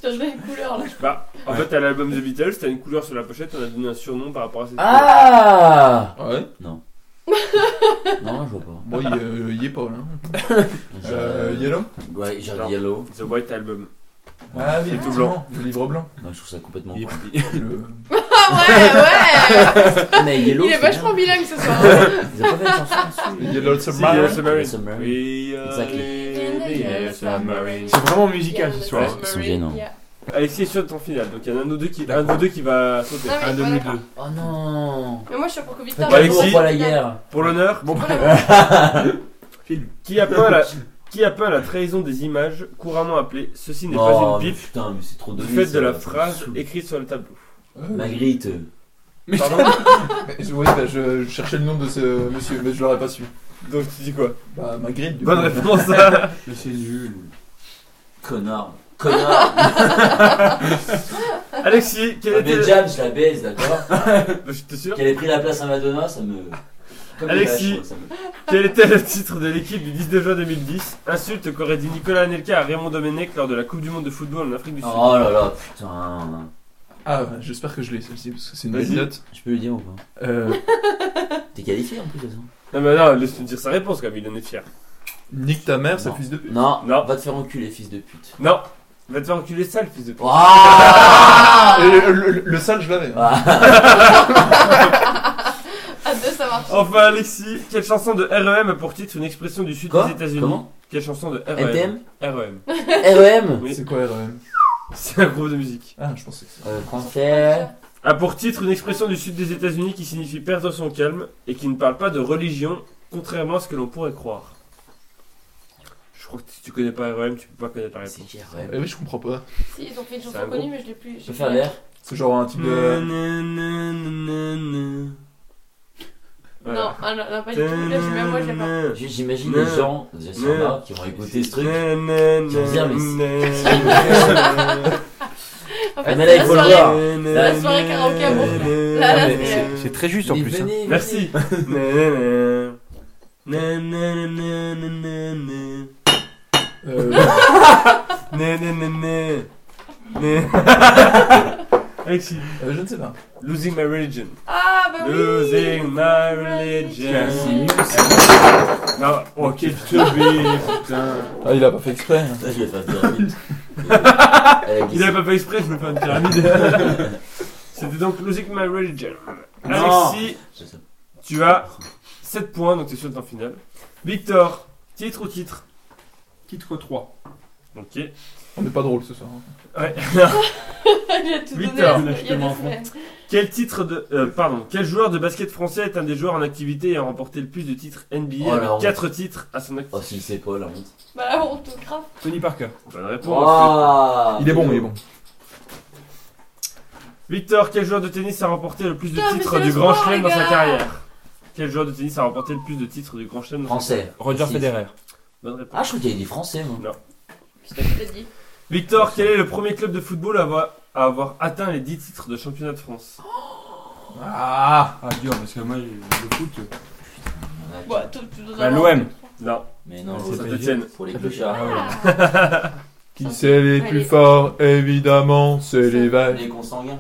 Putain, je donne une couleur là. Bah, en fait, t'as l'album The Beatles, t'as une couleur sur la pochette, on a donné un surnom par rapport à cette couleur. Ah Ouais. Non, je vois pas. Bon, il, euh, il y est pas là. Euh, Yellow. Ouais, j'ai Non. dit Yellow. The White Album. Ah oui, C'est tout effectivement, le livre blanc. Non, je trouve ça complètement Il est con. Le... Ah ouais, ouais. Ah, mais Yellow, Il est c'est vachement bien. bilingue ce soir. Ils ont pas fait une chanson dessus. Yellow Si, Submarine. Yellow Submarine. Submarine. We are Exactly. living in a submarine. C'est vraiment musical ce soir. Ils sont gênants. Yeah. Alexis est sur ton final, donc il y en a un de nous deux qui, un de nous deux qui va sauter. Non, mais Un de voilà, nous d'accord. deux. Oh non. Mais moi je suis pour que Victor. Faites Alexis. l'amour, pas la guerre. Pour l'honneur, Bon, qui a peint la, qui a peint la trahison des images, couramment appelée « Ceci n'est Oh, pas une mais pipe putain, mais c'est trop » du donné. fait ça, de la ça me phrase saoule. écrite sur le tableau. Euh, Magritte. Pardon. mais, oui, bah, je, je cherchais le nom de ce monsieur, mais je l'aurais pas su. Donc tu dis quoi? Bah, Magritte. du Bonne coup. réponse. Mais c'est nul. Connard. Connard. Alexis, quel Ah, était... mais Jam, je la baise, d'accord. Je te sûr. Qu'elle ait pris la place à Madonna, ça me. Comme les Alexis. vaches, moi, ça me- Quel était le titre de l'équipe du dix-neuf juin deux mille dix? Insulte qu'aurait dit Nicolas Anelka à Raymond Domenech lors de la Coupe du Monde de football en Afrique du Sud. Oh là là, putain. Ah, j'espère que je l'ai celle-ci, parce que c'est une Vas-y. belle note. Je peux lui dire ou pas? Euh, T'es qualifié en plus de ça. Non mais non, laisse-nous dire sa réponse comme il en est fier. Nique ta mère, sa Non. fils de pute. Non, Non. va te faire enculer, fils de pute. Non, va te faire enculer sale fils de pute. Waouh. Et le, le- le sale, je l'avais. hein. Hâte de savoir. Enfin Alexis, quelle chanson de R E M a pour titre une expression du sud Quoi? des États-Unis? Comment? Quelle chanson de R E M? M T M? R E M. R E M? Oui, C'est quoi R E M? c'est un groupe de musique. Ah, je pensais que c'était. Euh, français. A pour titre une expression du sud des États-Unis qui signifie perdre son calme et qui ne parle pas de religion, contrairement à ce que l'on pourrait croire. Je crois que si tu connais pas R E M, tu peux pas connaître la C'est réponse. qui R E M? Eh oui, je comprends pas. Si, ils ont fait une C'est un chanson groupe. connue, mais je l'ai plus. Je peux faire l'air? C'est genre un type de. Non, Non, ah non, non, pas du tout. Là, j'ai- même moi, je l'ai pas. J- J'imagine Non. les gens, déjà sur là, qui vont écouter ce truc. En Ah, mais là, il c'est faut la le soirée- voir. c'est la soirée karaoké à Bourg. Là, là, Mais c'est- c'est- C'est très juste en Mais plus. hein. venez, Merci. Euh, Alexis, euh, je ne sais pas. Losing my religion. Ah, bah oui. Losing my religion. C'est mieux, c'est Non, oh, quel teubé, putain. Ah, il a pas fait exprès. hein. Là, je vais faire une pyramide. Elle a Il glissé. avait pas fait exprès, je vais faire une pyramide. C'était donc Losing my religion. Alexis, Je sais. tu as sept points, donc tu es sûr d'être en finale. Victor, titre ou titre? Titre trois. Ok. On n'est pas drôle ce soir. hein. Ouais. Il a tout donné. Victor. il y a des semaines. Quel titre de. euh, pardon. Quel joueur de basket français est un des joueurs en activité ayant remporté le plus de titres N B A Oh, la avec honte. quatre titres à son actif? Oh, s'il sait pas, la honte. Bah, la honte, grave. Tony Parker. Bonne réponse. Waouh. Il est bon, il est bon. Victor, quel joueur de tennis a remporté le plus de Putain, mais titres c'est du le Grand sport, Chelem dans les sa gars. carrière? Quel joueur de tennis a remporté le plus de titres du Grand Chelem dans sa Français. carrière? Roger Si. Federer. Bonne réponse. Ah, je crois qu'il y avait des Français, moi. Je t'ai dit. Victor, quel est le premier club de football à avoir, à avoir atteint les dix titres de championnat de France? Ah, Ah, dur, parce que moi, le foot. Bon, tout, tout dois Bah, avoir- l'O M. Non, Mais non, C'est c'est pas Saint-Etienne. pour les clochards. qui c'est les plus Allez. forts? Évidemment, c'est les Verts. Les consanguins.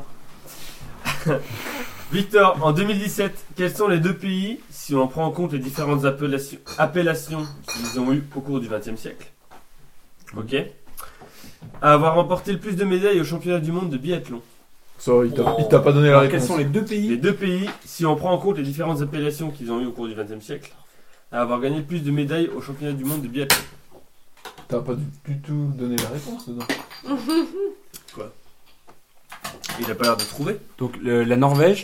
Victor, en deux mille dix-sept, quels sont les deux pays, si on prend en compte les différentes appellations, appellations qu'ils ont eues au cours du vingtième siècle, ok, à avoir remporté le plus de médailles au championnat du monde de biathlon? Ça, il t'a il t'a pas donné la Alors, quels réponse. sont les deux Les pays? deux pays, si on prend en compte les différentes appellations qu'ils ont eues au cours du vingtième siècle, à avoir gagné le plus de médailles au championnat du monde de biathlon. T'as pas du, du tout donné la réponse dedans. Il a pas l'air de trouver. Donc le- la Norvège.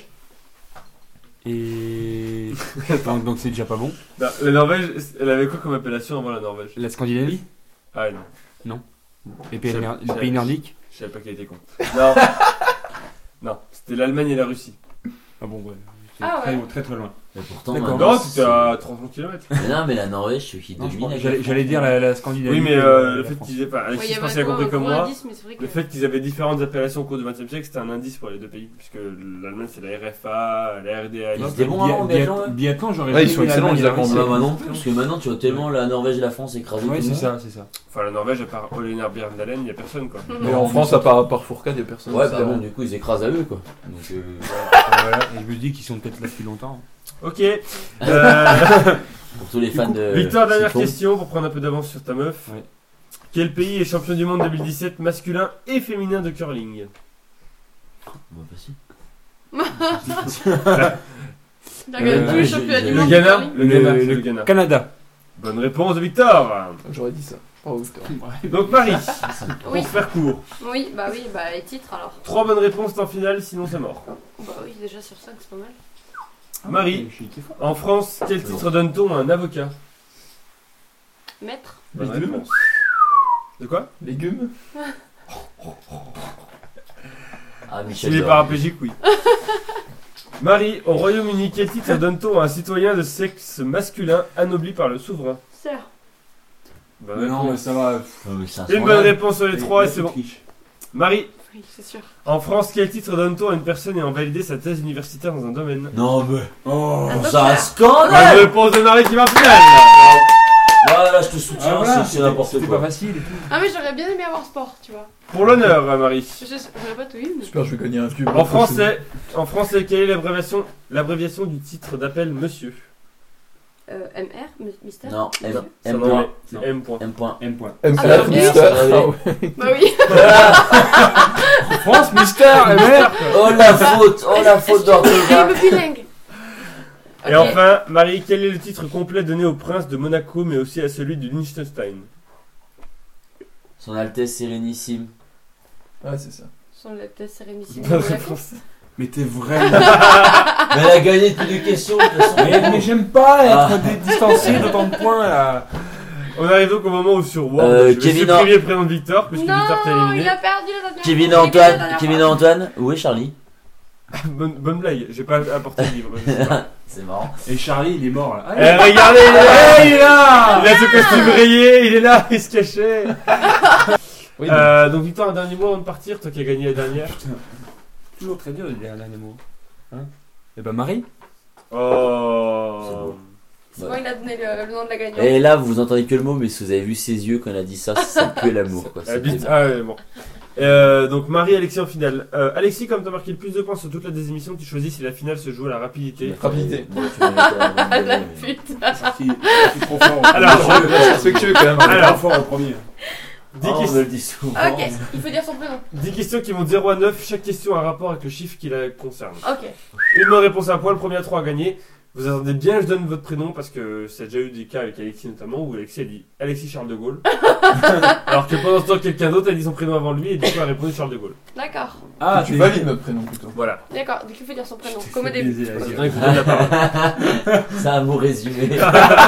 Et. donc donc c'est déjà pas bon. Non, la Norvège, elle avait quoi comme appellation avant la Norvège? La Scandinavie. Ah non, Les pays, Je- nordi- je- les pays nordiques. je savais pas qu'elle était con. Non, non, c'était l'Allemagne et la Russie. Ah bon, ouais. C'est Ah très, ouais. très très loin. Mais pourtant, D'accord. maintenant, Non, c'était à trois cents kilomètres. Mais non, mais la Norvège, c'est qui Non, je domine. pense- avec J'allais la j'allais France. dire la, la Scandinavie. Oui, mais euh, euh, la le fait France. qu'ils aient pas. Ouais, Alexis, il y je avait pense qu'il a quand même compris un comme gros moi. indice, mais c'est vrai que. Le fait qu'ils avaient différentes appellations au cours du vingtième siècle, c'était un indice pour les deux pays. Puisque l'Allemagne, c'est la R F A, la R D A. Ils étaient bons avant, Biat- biathlon, ouais. Biathlon, j'aurais Ouais, ils dit sont excellents, l'Allemagne les et la Allemands. Russie. Ah, moi non plus, parce que maintenant tu vois tellement la Norvège et la France écrasées. Oui, tout c'est le ça, c'est ça. Enfin, la Norvège, à part Olener Bjørndalen, il n'y a personne quoi. Mais en France, à part, à part Fourcade, il n'y a personne. monde. Ouais, C'est bah bon, vrai. du coup ils écrasent à eux quoi. Donc, euh... Voilà. Et je me dis qu'ils sont peut-être là depuis longtemps. Ok. Euh, pour tous les fans de. Victor, dernière Cyclone. question pour prendre un peu d'avance sur ta meuf. Ouais. Quel pays est champion du monde deux mille dix-sept masculin et féminin de curling? Bon, bah si. T'as gagné tous Euh, les je- championnats je- du Le monde. Ghana de curling. Le Ghana, Le- c'est le le Ghana. Canada. Bonne réponse de Victor. J'aurais dit ça. Bravo, Victor. Donc Marie, Oui. pour faire court. Oui, bah oui, bah les titres alors. Trois bonnes réponses, t'es en finale, sinon c'est mort. Bah oui, déjà sur cinq, c'est pas mal. Marie, Je suis kiffant. en France, quel titre donne-t-on à un avocat? Maître. Bonne Légumes. réponse. De quoi? Légumes. Ah, S'il Michel. est Dor. paraplégique, oui. Marie, au Royaume-Uni, quel titre donne-t-on à un citoyen de sexe masculin anobli par le souverain? Sœur. Bonne Mais non, mais réponse. ça va. Ouais, mais c'est un Une bonne scandale. réponse sur les trois et c'est bon. Marie, Oui, c'est sûr. en France, quel titre donne-t-on à une personne ayant validé sa thèse universitaire dans un domaine? Non, mais. Oh. Un C'est un docteur. Bonne scandale! réponse de Marie qui va en finale. Ouais, là je te soutiens, Ah, voilà, c'est- c'est c'était n'importe c'était quoi. pas facile et tout. Ah, mais j'aurais bien aimé avoir sport, tu vois. Pour l'honneur, hein, Marie. Je j'aurais pas tout eu, mais. J'espère que je vais gagner un pub. En français, en français, quelle est l'abréviation, l'abréviation du titre d'appel monsieur? Euh, M R, my- mystère. Non, M, Monsieur. C'est M en anglais, point. c'est M point. M point. M point. M Ah, R, bah, Mister. oui. Ah ouais. Bah oui. France, Mister, M R. Oh la faute, oh la faute Il est un d'orthographe. peu bilingue. Et Ok. enfin, Marie, quel est le titre complet donné au prince de Monaco, mais aussi à celui du Liechtenstein? Son Altesse Sérénissime. Ouais, c'est ça. Son Altesse Sérénissime. Bonne Monaco. réponse. Mais t'es vraiment. Mais elle a gagné toutes les questions de toute façon. mais mais j'aime pas être Ah. dé- distancié d'autant de points là. On arrive donc au moment où sur Word, Euh, je vais Kevin supprimer le prénom de Victor, puisque Victor t'a Non, il éliminé. a perdu la dernière Kevin et il a gagné la Antoine, dernière Kevin et fois. Antoine, où est Charlie? bonne, bonne blague, j'ai pas apporté le livre. je sais pas. C'est marrant. Et Charlie, il est mort là. Eh, Allez. regardez, il est là, il est là. il a ce costume rayé, il est là, il se cachait. Oui, Euh, donc Victor, un dernier mot avant de partir, toi qui as gagné la dernière. Toujours très dur de dire un dernier mot. Hein? Et bah Marie. Oh. C'est bon, il a donné le, le nom de la gagnante. Et là, vous entendez que le mot, mais si vous avez vu ses yeux quand elle a dit ça, ça puait l'amour quoi. Euh, C'était- vite- ah ouais, bon. Euh, donc Marie, Alexis en finale. Euh, Alexis, comme tu as marqué le plus de points sur toute la des émissions, tu choisis si la finale se joue à la rapidité. Rapidité. Bon, tu mérites la- Ah la pute. Sorti sorti trop fort. Alors, respectueux quand même. Alors. trop fort au premier. dix, Oh, on ques- me le dit souvent. Ok, il faut dire son prénom. dix questions qui vont de zéro à neuf, chaque question a un rapport avec le chiffre qui la concerne. Ok. Une bonne réponse à un point, le premier à trois à gagner. Vous attendez bien, je donne votre prénom parce que ça a déjà eu des cas avec Alexis notamment où Alexis a dit Alexis Charles de Gaulle. Alors que pendant ce temps, quelqu'un d'autre a dit son prénom avant lui et du coup a répondu Charles de Gaulle. D'accord. Ah, Tu t'es- valides notre prénom plutôt. Voilà. D'accord, donc il faut dire son prénom. t'es Comme au fait début. baiser, Asie. Maintenant, il vous donne la parole. C'est un mot résumé.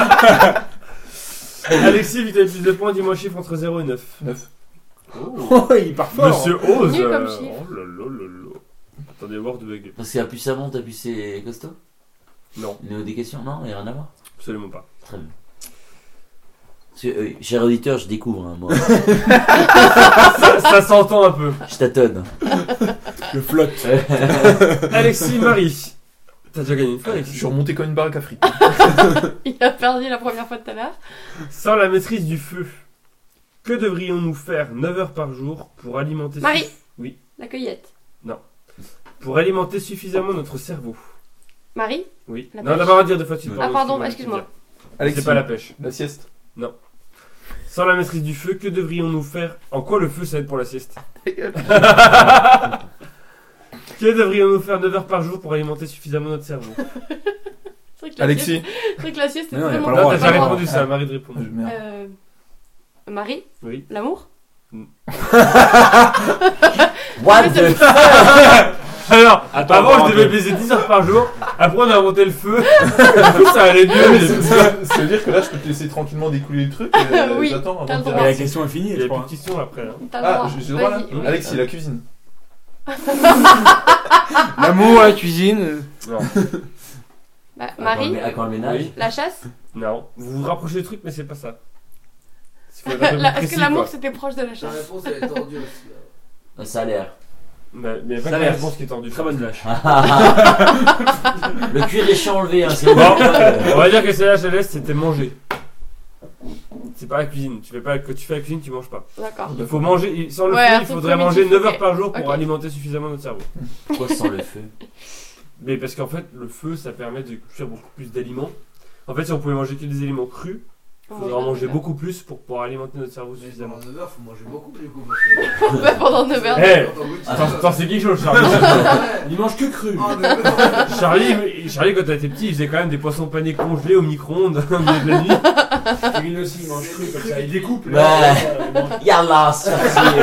Alexis, vu que tu as plus de points, dis-moi un chiffre entre zéro et neuf. neuf. Oh, il part fort. Monsieur Ose. Nul comme euh, chiffre. Oh là là là là. Attendez, Word bug. Parce qu'à plus ça monte, à plus c'est costaud. Non, Il y a des questions? Non, il n'y a rien à voir. absolument pas. Très bien. Parce que, euh, cher auditeur, je découvre, hein, moi. Ça, ça s'entend un peu. Je tâtonne. Le flotte. Alexis, Marie. T'as déjà gagné une fois, Je Alexis. suis remonté comme une baraque à frites. Il a perdu la première fois tout à l'heure. Sans la maîtrise du feu, que devrions-nous faire neuf heures par jour pour alimenter, Marie. suff- oui, La cueillette. pour alimenter suffisamment notre cerveau? Marie. Oui. La non, pêche. d'abord à dire deux fois de suite. Ah pardon, excuse-moi. Alexis, C'est pas la pêche. la sieste. Sans la maîtrise du feu, que devrions-nous faire? En quoi le feu ça aide pour la sieste? Que devrions-nous faire neuf heures par jour pour alimenter suffisamment notre cerveau? C'est vrai que la Alexis. sieste- c'est vrai que la sieste c'est Non, il y a vraiment pas le Non, droit, t'as pas déjà le droit. répondu ça, Marie de répondre. Ah, merde. Euh, Marie. Oui. L'amour. What Mais c'est- the fuck? Alors, Attends, avant attends, je devais attends. baiser dix heures par jour, après on a inventé le feu, du coup ça allait mieux. Mais mais- ça- ça ça veut dire que là, je peux te laisser tranquillement découler le truc. Et, euh, Oui, j'attends avant t'as de le dire. Mais la question est finie, Il y je a plus crois. de questions après. Hein. T'as le Ah, droit. j'ai j'ai le droit là Vas-y. Oui. Alexis, la cuisine. L'amour, la cuisine. Non. Bah, À quand Marie, le- à quand le ménage? Oui. la chasse. Non. Vous vous rapprochez du truc, mais c'est pas ça. Il faut être un peu plus La- Est-ce précis, que l'amour quoi. c'était proche de la La chasse? réponse elle est tordue aussi. là. Ça a l'air. Bah, mais il n'y a pas Ça de laisse. réponse qui est tendue. Très bonne vache. Le cuir est chiant enlevé, hein, c'est Bon, bon. on va dire que celle-là, je la laisse, c'était manger. C'est pas la cuisine. Tu fais pas, quand tu fais la cuisine, tu manges pas. D'accord. Il faut manger. il- Sans le Ouais, feu, un il truc faudrait manger primitif, neuf ok. heures par jour pour Ok. alimenter suffisamment notre cerveau. Pourquoi sans le feu? Mais parce qu'en fait, le feu, ça permet de cuire beaucoup plus d'aliments. En fait, si on pouvait manger que des aliments crus, il faudrait en manger beaucoup plus pour pouvoir alimenter notre cerveau Mais suffisamment. pendant neuf heures, faut manger beaucoup du coup. Parce que. Bah, pendant neuf heures. Eh, Quand on goûte, Attends, attends, c'est quelque chose, Charlie. Ouais. Il mange que cru. Oh, neuf heures. Charlie, Charlie, quand t'étais petit, il faisait quand même des poissons panés congelés au micro-ondes au milieu de la nuit. Cyril aussi, il mange cru comme ça. Il découpe. Ouais. là. Il mange- Yallah, c'est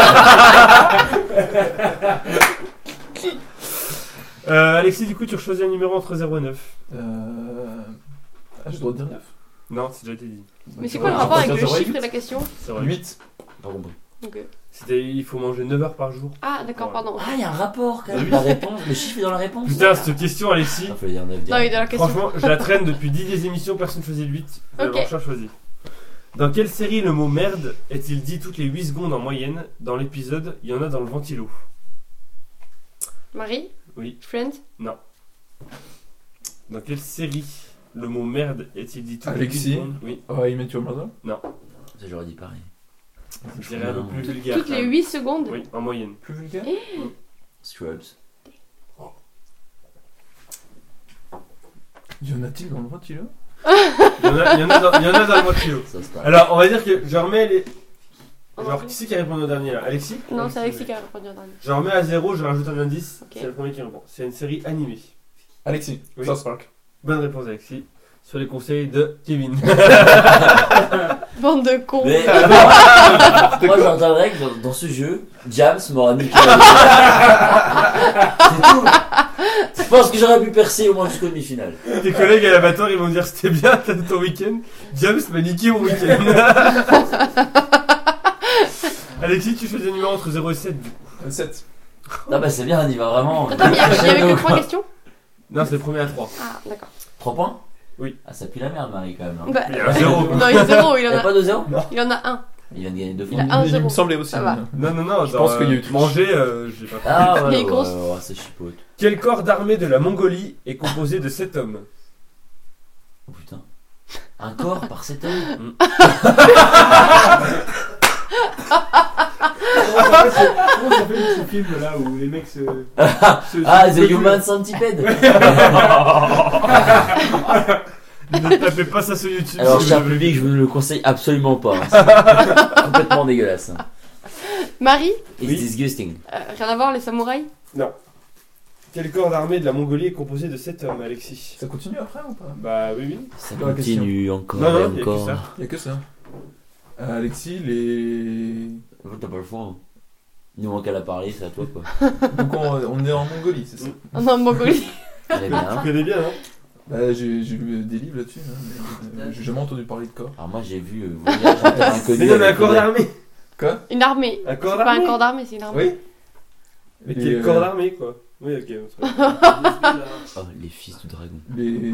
Euh, Alexis, du coup, tu choisis un numéro entre zéro et neuf. Euh... Ah, je dois te dire neuf. Non, c'est déjà été dit. Mais c'est quoi le rapport avec le chiffre et la question? C'est vrai. huit. Pas compris. Ok. C'était, il faut manger neuf heures par jour. Ah, d'accord, pardon. Ah, il y a un rapport quand même. La réponse, le chiffre est dans la réponse. Putain, cette question, Alexis. Il fallait dire neuf. Non, mais dans la question. Franchement, je la traîne depuis dix des émissions, personne ne choisit le huit. Vous allez Ok. voir, je choisis. Dans quelle série le mot merde est-il dit toutes les huit secondes en moyenne? Dans l'épisode, il y en a dans le ventilo. Marie? Oui. Friends? Dans quelle série le mot merde est-il dit toutes Alexis. les huit secondes? Oui, Oh, il met Your Mother. Ça, j'aurais dit pareil. je dirais un peu plus Tout- vulgaire. Toutes quand les même. huit secondes? Oui, en moyenne. Plus vulgaire. Scrubs. Y en a-t-il dans le ventilo? Il y en a, il y en a dans, il y en a dans le ventilo. Ça se passe. Alors, on va dire que je remets les. On Genre, en qui c'est qui a répondu au dernier là? Alexis? Non, c'est Alexis qui a répondu en dernier. Je remets à zéro, je rajoute un indice. Ok. C'est le premier qui répond. C'est une série animée. Alexis. Oui. South Park. Bonne réponse, Alexis. Sur les conseils de Kevin. Bande de cons. Mais moi j'entendrais que dans, dans ce jeu, James m'aura niqué la vie. C'est tout. Je pense que j'aurais pu percer au moins jusqu'au demi-finale. Tes collègues à l'abattoir, ils vont dire c'était bien t'as ton week-end. James m'a niqué mon week-end. Alexis, tu choisis un numéro entre zéro et sept. sept. Non bah c'est bien, on y va vraiment. Attends, mais il y avait- il y avait que trois questions? Non, c'est le premier à trois. Ah, d'accord. trois points? Oui. Ah ça pue la merde Marie quand même. Hein. Bah, Il y a un zéro. non, il y a zéro, il Il en y a a, pas de zéro? il en a un. Il vient de gagner deux Il fois. a un Il zéro. me semblait aussi. Ça va. Non, non, non. Je dans, pense qu'il y a eu euh, triche. Manger, euh, j'ai pas. Ah ouais, Il est ouais, grosse. ouais, ouais, c'est chipote. Quel corps d'armée de la Mongolie est composé de sept hommes? Oh putain. Un corps par sept hommes? Comment ça fait ce film là où les mecs se. se- Ah, se- The Human Centipede. Ne tapez pas ça sur YouTube. Alors si cher vous voulez. public, je vous ne le conseille absolument pas. hein. C'est complètement dégueulasse. hein. Marie? It's Oui. disgusting. Euh, rien à voir, les samouraïs? Quel corps d'armée de la Mongolie est composé de sept hommes, Alexis? Ça continue après ou pas? Bah oui, oui. Ça Dans la continue encore Non, non, et il y a que encore. ça. Il y a que ça. Euh, Alexis, les. En fait, t'as pas le choix. Hein. Il nous manque à la parler, c'est à toi quoi. Donc on, on est en Mongolie, c'est ça? Oh non, Mongolie. Très bien. Tu connais bien, non? Bah, j'ai j'ai lu des livres là-dessus. Hein, mais, euh, j'ai jamais entendu parler de corps. Alors moi j'ai vu euh, Voyage en terre inconnue. Mais non, mais un avec corps le- d'armée. Quoi? Une armée. Un corps C'est pas d'armée. un corps d'armée, c'est une armée. Oui. Mais Les, quel euh, corps d'armée, quoi? Oui, ok. Oh, les fils du dragon. Les.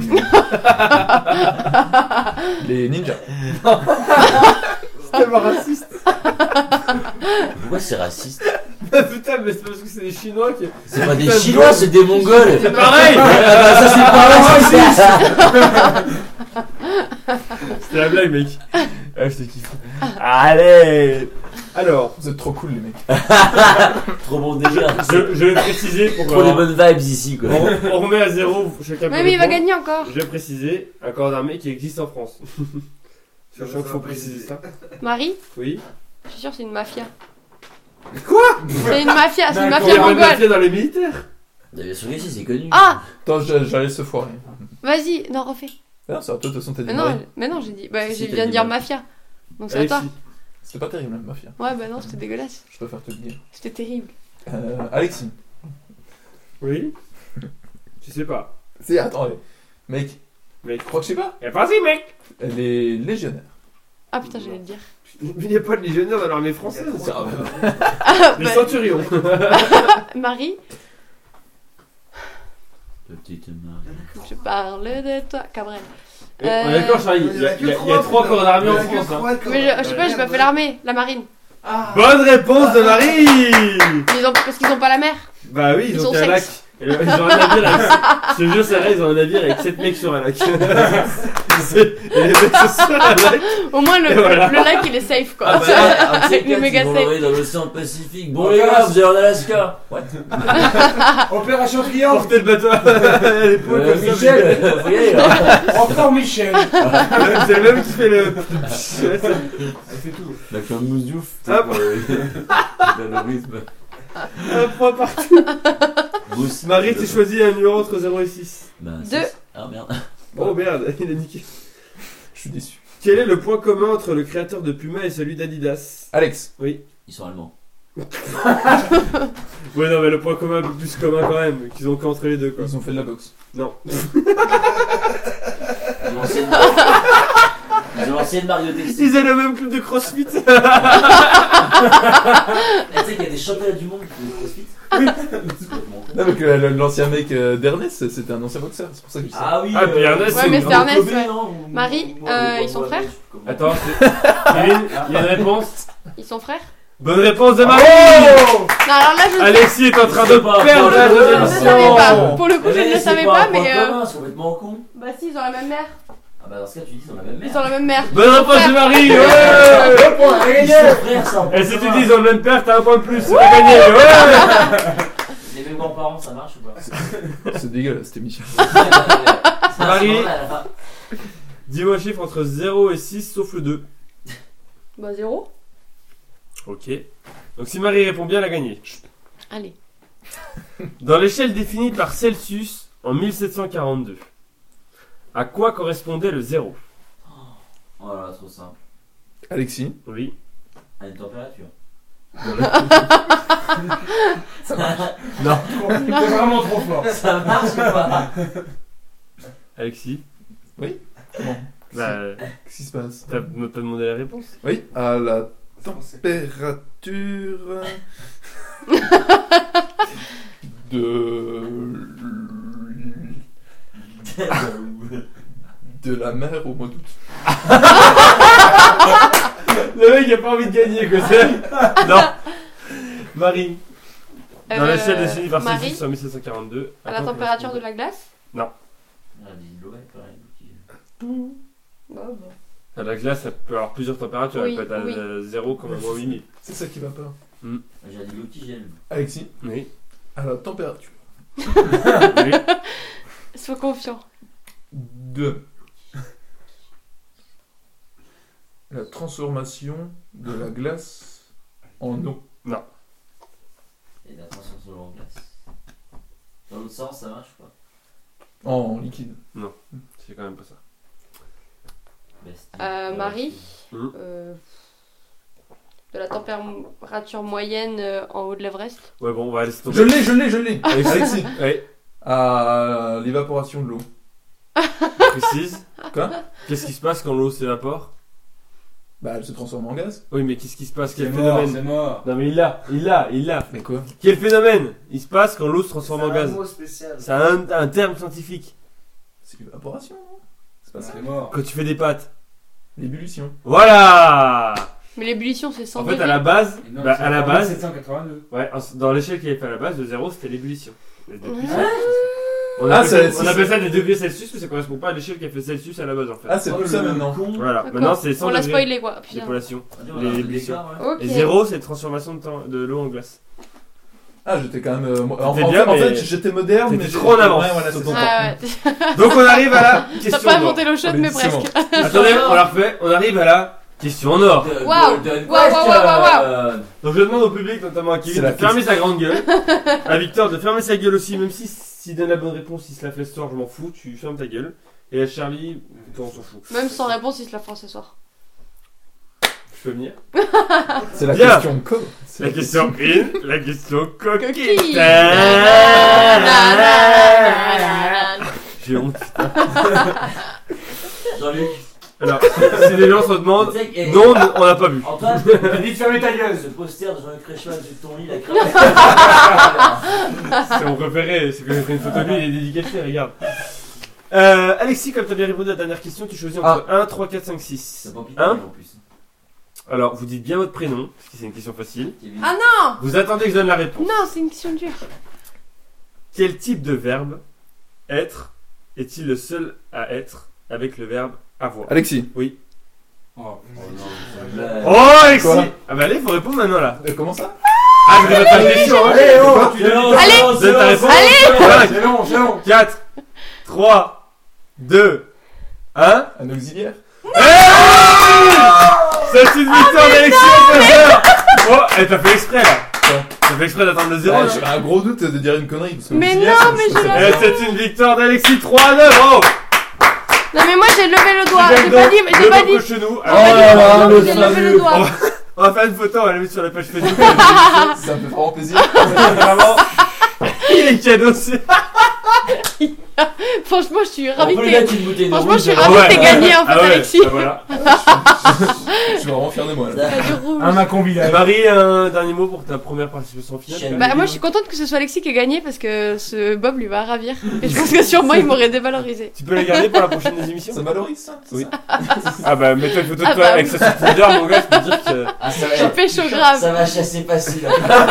les ninjas. C'est tellement raciste. Pourquoi c'est raciste? Putain, mais c'est parce que c'est des Chinois qui. C'est pas des Putain, Chinois, blanc. c'est des Mongols. C'est pareil. Ah bah ça c'est pas raciste. C'était la blague, mec. Ah, je te kiffe. Allez. Alors, Vous êtes trop cool, les mecs. Trop bon délire. je, je vais préciser pour. Trop les bonnes vibes ici quoi. On, on remet à zéro, chacun peut Oui, mais il va répondre. gagner encore. Je vais préciser un corps d'armée qui existe en France. Sachant Ça qu'il faut va préciser préciser. ça. Marie? Oui. Je suis sûre que c'est une mafia. Quoi? C'est une mafia, c'est une Il y mafia a pas de mongole. mafia dans les militaires. Bien sûr que si, c'est connu. Ah! Attends, j'a- j'allais se foirer. Vas-y, non, refais. Ah, c'est à toi, de toute façon, t'as dit Mais non, Marie. mais non, j'ai dit. Bah, Si, j'ai t'as viens de dit dire Marie. mafia. Donc c'est à toi. Alexis. C'était pas terrible, la mafia. Ouais, bah non, c'était dégueulasse. Je préfère te le dire. C'était terrible. Euh, Alexis. Oui. Tu sais pas. C'est, attends, allez. Mec, Mec. tu crois que je sais pas? Eh, vas-y, mec. Les légionnaires. Ah putain, j'allais le dire. Il n'y a pas de légionnaire dans l'armée française. Ça, Les Bah, centurions. Marie, Petite Marie. je parle de toi. Cabrel. Eh, on est d'accord, Charlie. Il y a, il y a- il y a trois corps d'armée en France. Hein. Mais je, je sais pas, j'ai pas fait l'armée, la marine. Bonne réponse de Marie. Mais ils ont, parce qu'ils ont pas la mer. Bah oui, ils, Ils ont sont qu'un lac. sexe. Ils ont un navire avec. Je te jure, c'est vrai, ils ont un navire avec sept mecs sur un lac. C'est- Et les mecs sont sur un lac. Au moins, le, Et voilà. le lac il est safe quoi. Ah bah là, un de ces Avec le quatre, méga ils vont safe. l'envoyer dans l'océan Pacifique. Bon les gars, vous allez en Alaska. What Opération Triangle. Portez le bateau à l'épaule Euh, comme ça. Michel, faut y aller là. Encore Michel. C'est le même qui fait le. Elle fait tout. La comme mousse diouf. Hop. Dans le rythme. Un point partout. Mousse. Marie, tu choisis un numéro entre zéro et six. Bah, Deux. six. Ah merde. Oh merde, il a niqué. je suis déçu. Quel est le point commun entre le créateur de Puma et celui d'Adidas? Alex. Oui. Ils sont allemands. Ouais, non, mais le point commun un peu plus commun quand même, qu'ils ont qu'entre les deux quoi. Ils ont fait de la boxe. Non. Ils ont lancé une... Ils ont lancé une Mario Textile. Ils ont le même club de CrossFit. Tu sais qu'il y a des championnats du monde de CrossFit. Non, mais que la- l'ancien mec euh, d'Ernest, c'était un ancien boxeur, c'est pour ça que je sais. Ah oui. Ah, puis Ernest, Ouais, c'est mais une c'est Ernest, Kobe, ouais. non, ou- Marie, ou- euh, ou- ils sont ou- frères ou- Attends, c'est- Kevin, il y a une réponse. Ils sont frères. Bonne réponse de Marie. Oh. Non, alors là je le Alexis est en train de Je sais pas, perdre pour la le- je deuxième ne c'est- savais émission. pas. Pour le coup, je Mais ne le c'est savais pas pas, un point mais. euh, commun, c'est complètement con. Bah si, ils ont la même mère. Ah bah dans ce cas, tu dis, ils ont la même mère. Ils ont la même mère. Bonne réponse de Marie. Ouais. Deux points. Ils sont frères, c'est un point Et si tu commun. dis ils ont le même père, t'as un point de plus. Tu as gagné. Ouais. Les mêmes grands-parents, ça marche ou pas? C'est dégueulasse cette émission. Marie. Voilà. Dis-moi un chiffre entre zéro et six sauf le deux. Bah zéro. Ok. Donc si Marie répond bien, elle a gagné. Allez. Dans l'échelle définie par Celsius en mille sept cent quarante-deux, à quoi correspondait le zéro? Voilà, trop simple. Alexis. Oui. À une température. Non. T'es vraiment trop fort. Ça marche ou pas? Alexis. Comment Bah, Qu'est-ce qui se passe? t'as t'as demandé la réponse. Oui, à la température de de la mer au mois d'août. Le mec il a pas envie de gagner, quoi. c'est- Non. Marie. Dans Euh, l'échelle définie par Marie, Celsius en mille sept cent quarante-deux, à la température de la glace. Ah, dis l'eau, ouais, pareil. Bah, bah. À la glace, ça peut avoir plusieurs températures. Oui, Elle peut être à oui. zéro comme à moins huit mille. C'est ça qui va pas. J'ai dit l'oxygène. Alexis, Oui. à la température Oui. Sois confiant. de la transformation de la glace en eau. Et la tension sur l'eau en glace. Dans l'autre sens, ça marche ou pas? En liquide. C'est quand même pas ça. Bastille. Euh, Marie, Mmh. euh, de la température moyenne euh, en haut de l'Everest. Ouais, bon, on va aller se Je tomber. l'ai, je l'ai, je l'ai. Alexis, Ouais, à l'évaporation de l'eau. précise. Quoi? Qu'est-ce qui se passe quand l'eau s'évapore? Bah, elle se transforme en gaz. Oui, mais qu'est-ce qui se passe? C'est Quel mort, phénomène? c'est mort. Non, mais il l'a, il l'a, il l'a. Mais quoi? Quel phénomène il se passe quand l'eau se transforme en C'est un gaz? mot spécial. C'est un, un terme scientifique. C'est l'évaporation, non? C'est pas ça. C'est mort. Quand tu fais des pâtes. L'ébullition. Voilà. Mais l'ébullition, c'est cent En fait, à degrés. la base, Et non, bah, c'est à la en base, sept cent quatre-vingt-deux. ouais, en- dans l'échelle qui avait fait à la base, de zéro, c'était l'ébullition. Et depuis, Ouais. ça- On, Ah, appelle c'est- ça, on c'est- appelle ça des degrés Celsius, mais ça correspond pas à l'échelle qui a fait Celsius à la base en fait. Ah, c'est Oh, plus ça le maintenant. con. Voilà, D'accord. maintenant c'est cent On l'a degrés spoilé quoi. Putain. d'épolation. On dit, on a un Les- l'écart, ouais. Ok. Et zéro, c'est transformation de, temps- de l'eau en glace. Ah, j'étais quand même. euh, moi- en, T'étais en bien, fait, en mais fait, j'étais moderne, t'étais mais j'ai- trop en avance Ouais, voilà, sur c'est ton ça. Ah ouais. Donc on arrive à la T'as question pas en or. inventé l'eau chaude, mais C'est bon. presque. Attendez, on la refait. On arrive à la question en or. The Waouh. golden Waouh, waouh, waouh, question. Donc je demande au public, notamment à C'est Kevin, la de fermer sa grande gueule. À Victor de fermer sa gueule aussi, même si s'il donne la bonne réponse, il se la fait ce soir, je m'en fous, tu fermes ta gueule. Et à Charlie, toi on s'en fout. Même sans réponse, il se la fera ce soir. Je peux venir. C'est la Bien. question co. C'est La question une, la question coquille. Coquille. J'ai honte. Jean-Luc, Alors, si les gens se demandent, Tu sais que- non, on n'a pas vu. Antoine, T'as dit de fermer ta gueule. ce poster de Jean-Luc Reichmann sur ton lit, la crème. C'est mon préféré, c'est que j'ai pris une photo de lui, il est dédicacé, regarde. Euh, Alexis, comme tu as bien répondu à la dernière question, tu choisis entre un, trois, quatre, cinq, six. C'est pas piqué, Hein en plus. Alors, vous dites bien votre prénom, parce que c'est une question facile. Kevin. Ah non Vous attendez que je donne la réponse. Non, c'est une question dure. Quel type de verbe être est-il le seul à être avec le verbe avoir? Alexis. Oh. Oh non, c'est une blague. Oh, Alexis! Quoi Ah bah allez, faut répondre maintenant là. Euh, comment ça? Ah, je répète pas la question, hein. Allez, oh, Quoi tu donnes Allez, du temps. Allez, Donne ta réponse. Allez, c'est long, c'est long. quatre, trois, deux, un. Un auxiliaire. C'est une victoire d'Alexis au buzzer. Oh, elle t'a fait exprès là. T'as fait exprès d'attendre le zéro. Ah, là. J'avais un gros doute de dire une connerie. Parce que Mais auxiliaire, non, ça- mais ça- je ça- l'ai- Et c'est une victoire d'Alexis trois à neuf. Bravo. Non, mais moi j'ai levé le doigt. Tu J'ai gagnes pas donc dit, j'ai le pas beau dit. cochonou. Oh Alors, là là, le J'ai levé le fameux. doigt. on va faire une photo, on va la mettre sur la page Facebook. Ça me fait vraiment plaisir. Vraiment. Il est cadeau, c'est. Franchement, je suis On ravie peut que lui t'aies- mettre une bouteille de Franchement, rouge. je suis devant. ravie Ouais. que t'aies gagné en fait, Ah ouais, Alexis. bah voilà. Je suis vraiment fier de moi là. T'as du rouge. Un Macon village. Marie, un dernier mot pour ta première participation finale. Chaîne. quand même. Bah, moi je suis contente que ce soit Alexis qui ait gagné parce que ce Bob lui va ravir. Et je pense que sûrement il m'aurait dévalorisé. Tu peux la garder pour la prochaine des émissions? Ça valorise ça? c'est Oui. ça Ah bah mets-toi une photo de Ah toi bah avec oui. ça sur Tinder, mon gars, je peux te dire que. Ah, ça Je suis va, pécho grave. ça va chasser facile.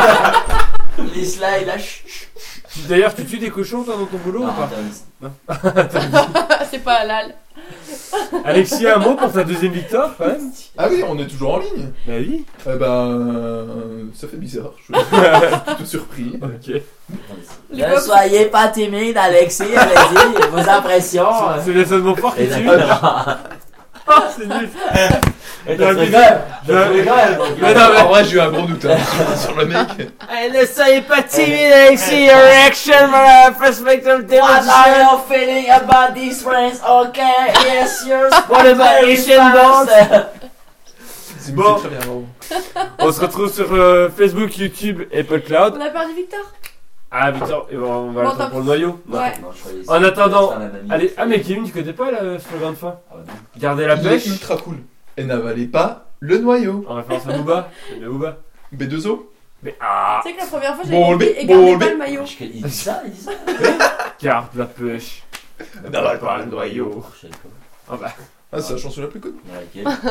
Les slides là. chut, chut. D'ailleurs, tu tues des cochons toi dans ton boulot Non, ou pas? interdit. C'est pas halal. Alexis, un mot pour ta deuxième victoire quand même? Ah oui, on est toujours en ligne. Bah oui. Eh ben, euh, ça fait bizarre. Je suis plutôt surpris. Ok. Les Ne Bob- soyez pas timide, Alexis. Allez-y, vos impressions. C'est les seulement fort qui Et tue. d'accord. Ah, c'est nul. Et J'aurais t'as pu fait quand même. dire- T'as fait quand même. donc, Mais euh, non, mais- En vrai, j'ai eu un gros doute hein, sur le mec. Eh, ne soyez pas timide, Alexis. Your reaction for a perspective What are you feeling about these friends? Okay, yes, yours. What about Asian bonds? C'est Bon. très bien, bravo. On se retrouve sur euh, Facebook, YouTube et PodCloud. On a perdu Victor. Ah, Victor, et on va Bon, l'attendre tant pour le noyau. Ouais. Non, je croyais- En attendant, Faire la mamie. allez, ah mais Kevin, tu connais pas le slogan de fin? Ah, non. Gardez la Il est pêche. ultra cool. Et n'avalez pas le noyau. En référence à Booba. J'aime bien Booba. B deux O. Mais ah, Tu sais que la première fois j'ai Bon, compris le- et bon, gardez le- pas le maillot. Je- Il dit ça, il dit ça. garde la pêche. N'avale pas le noyau. Je sais pas. Ah bah. Ah, c'est la chanson la plus cool. Ouais, ok.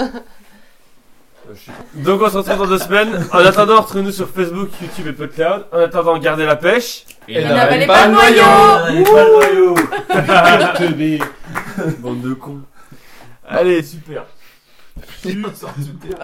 Donc on se retrouve dans deux semaines. En attendant, retrouvez-nous sur Facebook, YouTube et PodCloud. En attendant, gardez la pêche. Et n'avalez pas le noyau. N'avalez pas le noyau. Bande de cons. Allez, super. Il m'a sorti le terrain.